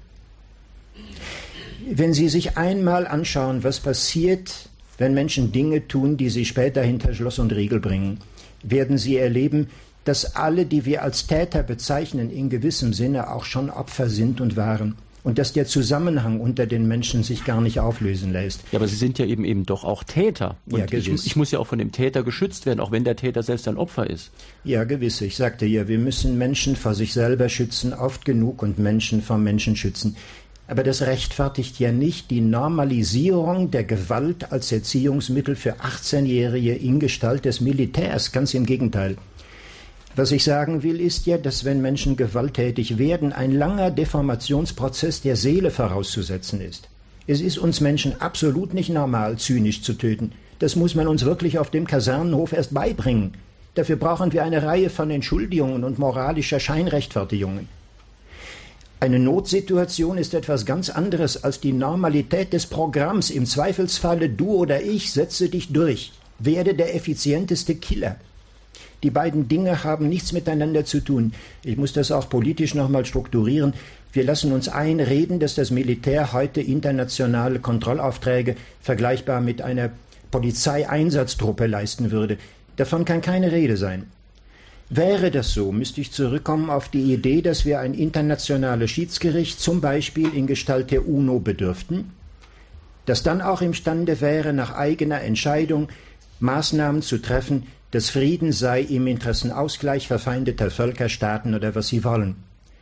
Wenn Sie sich einmal anschauen, was passiert, wenn Menschen Dinge tun, die sie später hinter Schloss und Riegel bringen, werden Sie erleben, dass alle, die wir als Täter bezeichnen, in gewissem Sinne auch schon Opfer sind und waren. Und dass der Zusammenhang unter den Menschen sich gar nicht auflösen lässt. Ja, aber Sie sind ja eben doch auch Täter. Und ja, gewiss. Ich muss ja auch von dem Täter geschützt werden, auch wenn der Täter selbst ein Opfer ist. Ja, gewiss. Ich sagte ja, wir müssen Menschen vor sich selber schützen, oft genug, und Menschen vor Menschen schützen. Aber das rechtfertigt ja nicht die Normalisierung der Gewalt als Erziehungsmittel für 18-Jährige in Gestalt des Militärs. Ganz im Gegenteil. Was ich sagen will, ist ja, dass wenn Menschen gewalttätig werden, ein langer Deformationsprozess der Seele vorauszusetzen ist. Es ist uns Menschen absolut nicht normal, zynisch zu töten. Das muss man uns wirklich auf dem Kasernenhof erst beibringen. Dafür brauchen wir eine Reihe von Entschuldigungen und moralischer Scheinrechtfertigungen. Eine Notsituation ist etwas ganz anderes als die Normalität des Programms. Im Zweifelsfalle du oder ich, setze dich durch. Werde der effizienteste Killer. Die beiden Dinge haben nichts miteinander zu tun. Ich muss das auch politisch nochmal strukturieren. Wir lassen uns einreden, dass das Militär heute internationale Kontrollaufträge vergleichbar mit einer Polizeieinsatztruppe leisten würde. Davon kann keine Rede sein. Wäre das so, müsste ich zurückkommen auf die Idee, dass wir ein internationales Schiedsgericht zum Beispiel in Gestalt der UNO bedürften, das dann auch imstande wäre, nach eigener Entscheidung Maßnahmen zu treffen, dass Frieden sei im Interessenausgleich verfeindeter Völker, Staaten oder was sie wollen.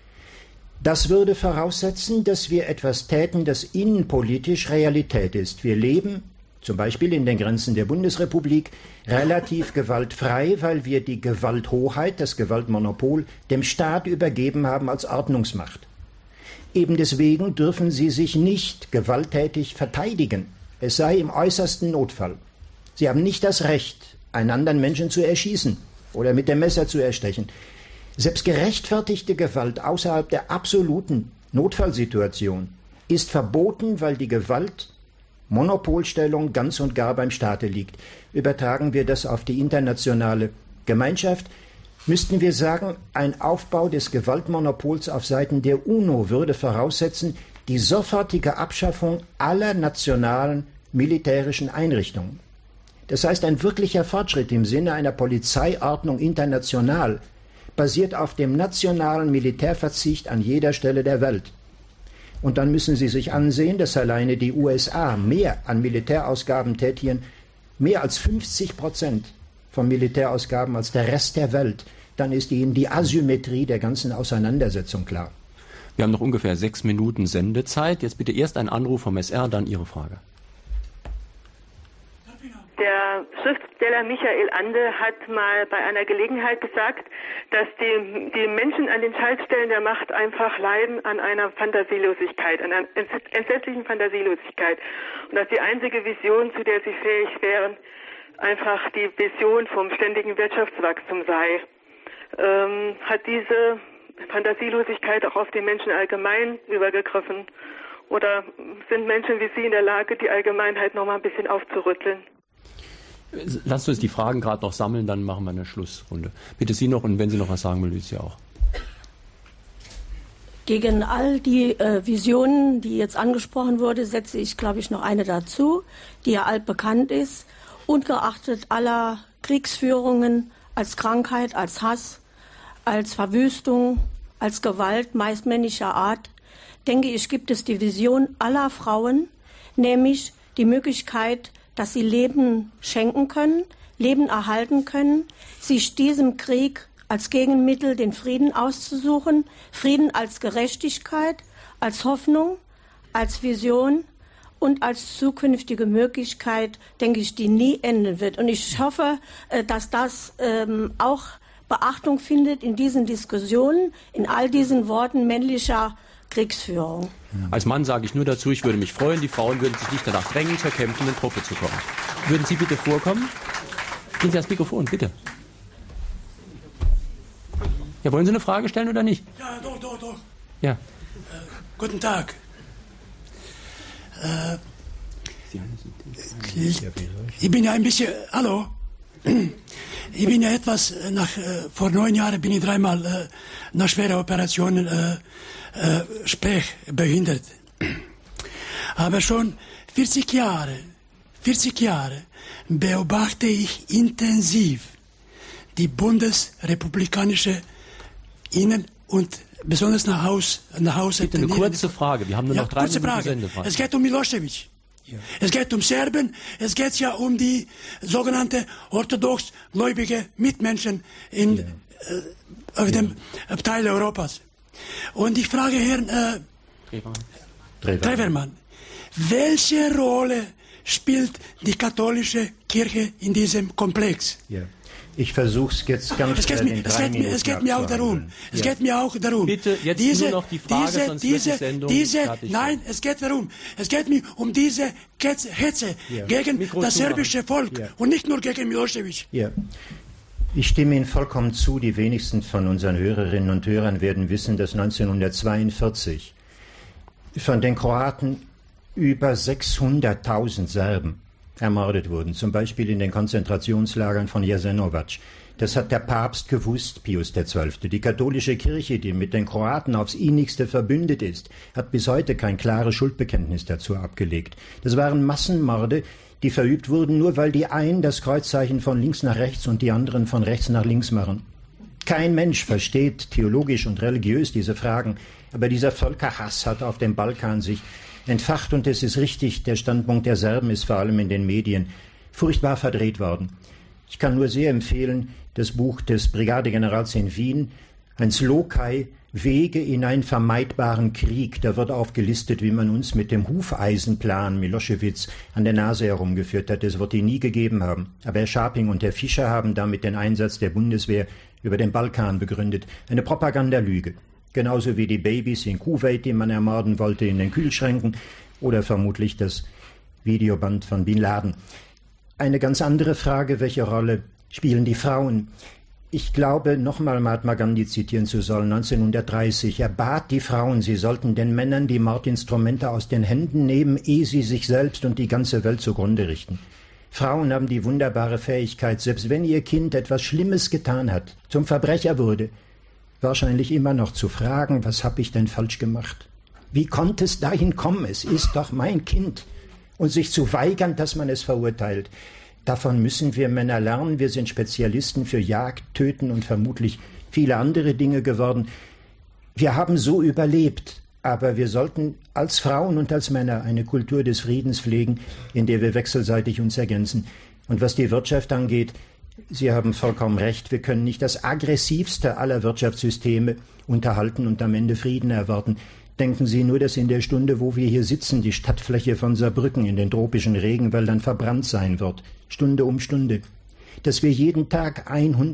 Das würde voraussetzen, dass wir etwas täten, das innenpolitisch Realität ist. Wir leben, zum Beispiel in den Grenzen der Bundesrepublik, relativ gewaltfrei, weil wir die Gewalthoheit, das Gewaltmonopol, dem Staat übergeben haben als Ordnungsmacht. Eben deswegen dürfen sie sich nicht gewalttätig verteidigen, es sei im äußersten Notfall. Sie haben nicht das Recht, einen anderen Menschen zu erschießen oder mit dem Messer zu erstechen. Selbst gerechtfertigte Gewalt außerhalb der absoluten Notfallsituation ist verboten, weil die Gewaltmonopolstellung ganz und gar beim Staate liegt. Übertragen wir das auf die internationale Gemeinschaft, müssten wir sagen, ein Aufbau des Gewaltmonopols auf Seiten der UNO würde voraussetzen, die sofortige Abschaffung aller nationalen militärischen Einrichtungen. Das heißt, ein wirklicher Fortschritt im Sinne einer Polizeiordnung international basiert auf dem nationalen Militärverzicht an jeder Stelle der Welt. Und dann müssen Sie sich ansehen, dass alleine die USA mehr an Militärausgaben tätigen, mehr als 50% von Militärausgaben als der Rest der Welt. Dann ist Ihnen die Asymmetrie der ganzen Auseinandersetzung klar. Wir haben noch ungefähr 6 Minuten Sendezeit. Jetzt bitte erst ein Anruf vom SR, dann Ihre Frage. Der Schriftsteller Michael Ande hat mal bei einer Gelegenheit gesagt, dass die Menschen an den Schaltstellen der Macht einfach leiden an einer Fantasielosigkeit, an einer entsetzlichen Fantasielosigkeit. Und dass die einzige Vision, zu der sie fähig wären, einfach die Vision vom ständigen Wirtschaftswachstum sei. Hat diese Fantasielosigkeit auch auf die Menschen allgemein übergegriffen? Oder sind Menschen wie Sie in der Lage, die Allgemeinheit noch mal ein bisschen aufzurütteln? Lasst uns die Fragen gerade noch sammeln, dann machen wir eine Schlussrunde. Bitte Sie noch, und wenn Sie noch was sagen will, Sie auch. Gegen all die Visionen, die jetzt angesprochen wurde, setze ich, glaube ich, noch eine dazu, die ja altbekannt ist. Ungeachtet aller Kriegsführungen als Krankheit, als Hass, als Verwüstung, als Gewalt, meist männlicher Art, denke ich, gibt es die Vision aller Frauen, nämlich die Möglichkeit, dass sie Leben schenken können, Leben erhalten können, sich diesem Krieg als Gegenmittel den Frieden auszusuchen. Frieden als Gerechtigkeit, als Hoffnung, als Vision und als zukünftige Möglichkeit, denke ich, die nie enden wird. Und ich hoffe, dass das auch Beachtung findet in diesen Diskussionen, in all diesen Worten männlicher Kriegsführung. Als Mann sage ich nur dazu, ich würde mich freuen, die Frauen würden sich nicht danach drängen, zur kämpfenden Truppe zu kommen. Würden Sie bitte vorkommen? Gehen Sie ans Mikrofon, bitte. Ja, wollen Sie eine Frage stellen oder nicht? Ja, doch. Ja. Guten Tag. Ich bin ja ein bisschen, hallo? Ich bin ja etwas, vor 9 Jahren bin ich 3-mal nach schweren Operationen sprechbehindert. Aber schon 40 Jahre beobachte ich intensiv die bundesrepublikanische Innen- und besonders nach Haus. Bitte eine kurze Frage, wir haben nur noch 3 Minuten Sendefrage. Es geht um Milosevic. Ja. Es geht um Serben, es geht ja um die sogenannte orthodox-gläubige Mitmenschen auf dem Teil Europas. Und ich frage Herrn Trevermann, welche Rolle spielt die katholische Kirche in diesem Komplex? Ja. Ich versuche es jetzt ganz schnell in 3 Minuten. Es geht mir auch darum. Bitte, jetzt nur noch die Frage, sonst wird die Sendung nein, es geht darum. Es geht mir um diese Hetze gegen das serbische Volk und nicht nur gegen Milosevic. Ja. Ich stimme Ihnen vollkommen zu. Die wenigsten von unseren Hörerinnen und Hörern werden wissen, dass 1942 von den Kroaten über 600.000 Serben ermordet wurden, zum Beispiel in den Konzentrationslagern von Jasenovac. Das hat der Papst gewusst, Pius XII. Die katholische Kirche, die mit den Kroaten aufs innigste verbündet ist, hat bis heute kein klares Schuldbekenntnis dazu abgelegt. Das waren Massenmorde, die verübt wurden, nur weil die einen das Kreuzzeichen von links nach rechts und die anderen von rechts nach links machen. Kein Mensch versteht theologisch und religiös diese Fragen, aber dieser Völkerhass hat auf dem Balkan sich entfacht, und es ist richtig, der Standpunkt der Serben ist vor allem in den Medien furchtbar verdreht worden. Ich kann nur sehr empfehlen, das Buch des Brigadegenerals in Wien, Heinz Lokai, Wege in einen vermeidbaren Krieg. Da wird aufgelistet, wie man uns mit dem Hufeisenplan Milosevic an der Nase herumgeführt hat. Es wird ihn nie gegeben haben. Aber Herr Scharping und Herr Fischer haben damit den Einsatz der Bundeswehr über den Balkan begründet. Eine Propagandalüge. Genauso wie die Babys in Kuwait, die man ermorden wollte, in den Kühlschränken, oder vermutlich das Videoband von Bin Laden. Eine ganz andere Frage, welche Rolle spielen die Frauen? Ich glaube, nochmal Mahatma Gandhi zitieren zu sollen, 1930, er bat die Frauen, sie sollten den Männern die Mordinstrumente aus den Händen nehmen, ehe sie sich selbst und die ganze Welt zugrunde richten. Frauen haben die wunderbare Fähigkeit, selbst wenn ihr Kind etwas Schlimmes getan hat, zum Verbrecher wurde, wahrscheinlich immer noch zu fragen, was habe ich denn falsch gemacht? Wie konnte es dahin kommen? Es ist doch mein Kind. Und sich zu weigern, dass man es verurteilt. Davon müssen wir Männer lernen. Wir sind Spezialisten für Jagd, Töten und vermutlich viele andere Dinge geworden. Wir haben so überlebt. Aber wir sollten als Frauen und als Männer eine Kultur des Friedens pflegen, in der wir wechselseitig uns ergänzen. Und was die Wirtschaft angeht, Sie haben vollkommen recht, wir können nicht das aggressivste aller Wirtschaftssysteme unterhalten und am Ende Frieden erwarten. Denken Sie nur, dass in der Stunde, wo wir hier sitzen, die Stadtfläche von Saarbrücken in den tropischen Regenwäldern verbrannt sein wird, Stunde um Stunde. Dass wir jeden Tag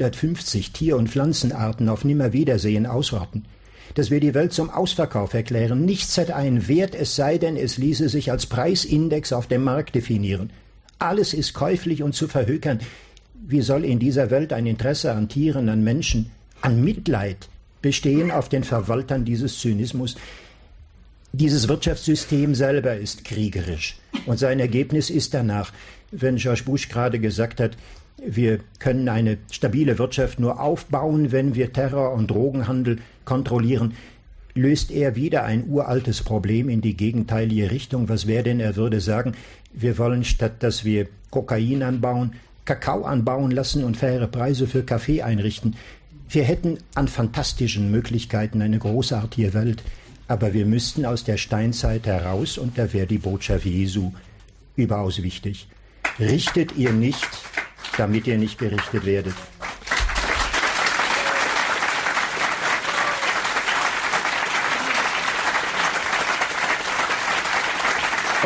150 Tier- und Pflanzenarten auf Nimmerwiedersehen ausrotten. Dass wir die Welt zum Ausverkauf erklären. Nichts hat einen Wert, es sei denn, es ließe sich als Preisindex auf dem Markt definieren. Alles ist käuflich und zu verhökern. Wie soll in dieser Welt ein Interesse an Tieren, an Menschen, an Mitleid bestehen auf den Verwaltern dieses Zynismus? Dieses Wirtschaftssystem selber ist kriegerisch. Und sein Ergebnis ist danach, wenn George Bush gerade gesagt hat, wir können eine stabile Wirtschaft nur aufbauen, wenn wir Terror- und Drogenhandel kontrollieren, löst er wieder ein uraltes Problem in die gegenteilige Richtung. Was wäre denn, er würde sagen, wir wollen, statt dass wir Kokain anbauen, Kakao anbauen lassen und faire Preise für Kaffee einrichten. Wir hätten an fantastischen Möglichkeiten eine großartige Welt, aber wir müssten aus der Steinzeit heraus, und da wäre die Botschaft Jesu überaus wichtig. Richtet ihr nicht, damit ihr nicht gerichtet werdet.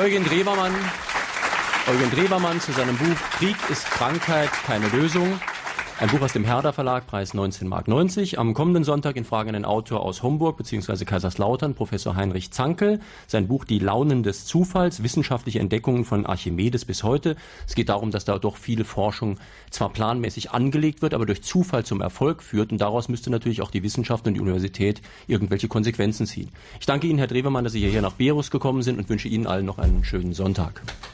Eugen Drewermann zu seinem Buch Krieg ist Krankheit, keine Lösung. Ein Buch aus dem Herder Verlag, Preis 19,90 Mark. Am kommenden Sonntag in Frage einen Autor aus Homburg bzw. Kaiserslautern, Professor Heinrich Zankel. Sein Buch Die Launen des Zufalls, wissenschaftliche Entdeckungen von Archimedes bis heute. Es geht darum, dass da doch viele Forschung zwar planmäßig angelegt wird, aber durch Zufall zum Erfolg führt. Und daraus müsste natürlich auch die Wissenschaft und die Universität irgendwelche Konsequenzen ziehen. Ich danke Ihnen, Herr Drewermann, dass Sie hierher nach Berus gekommen sind und wünsche Ihnen allen noch einen schönen Sonntag.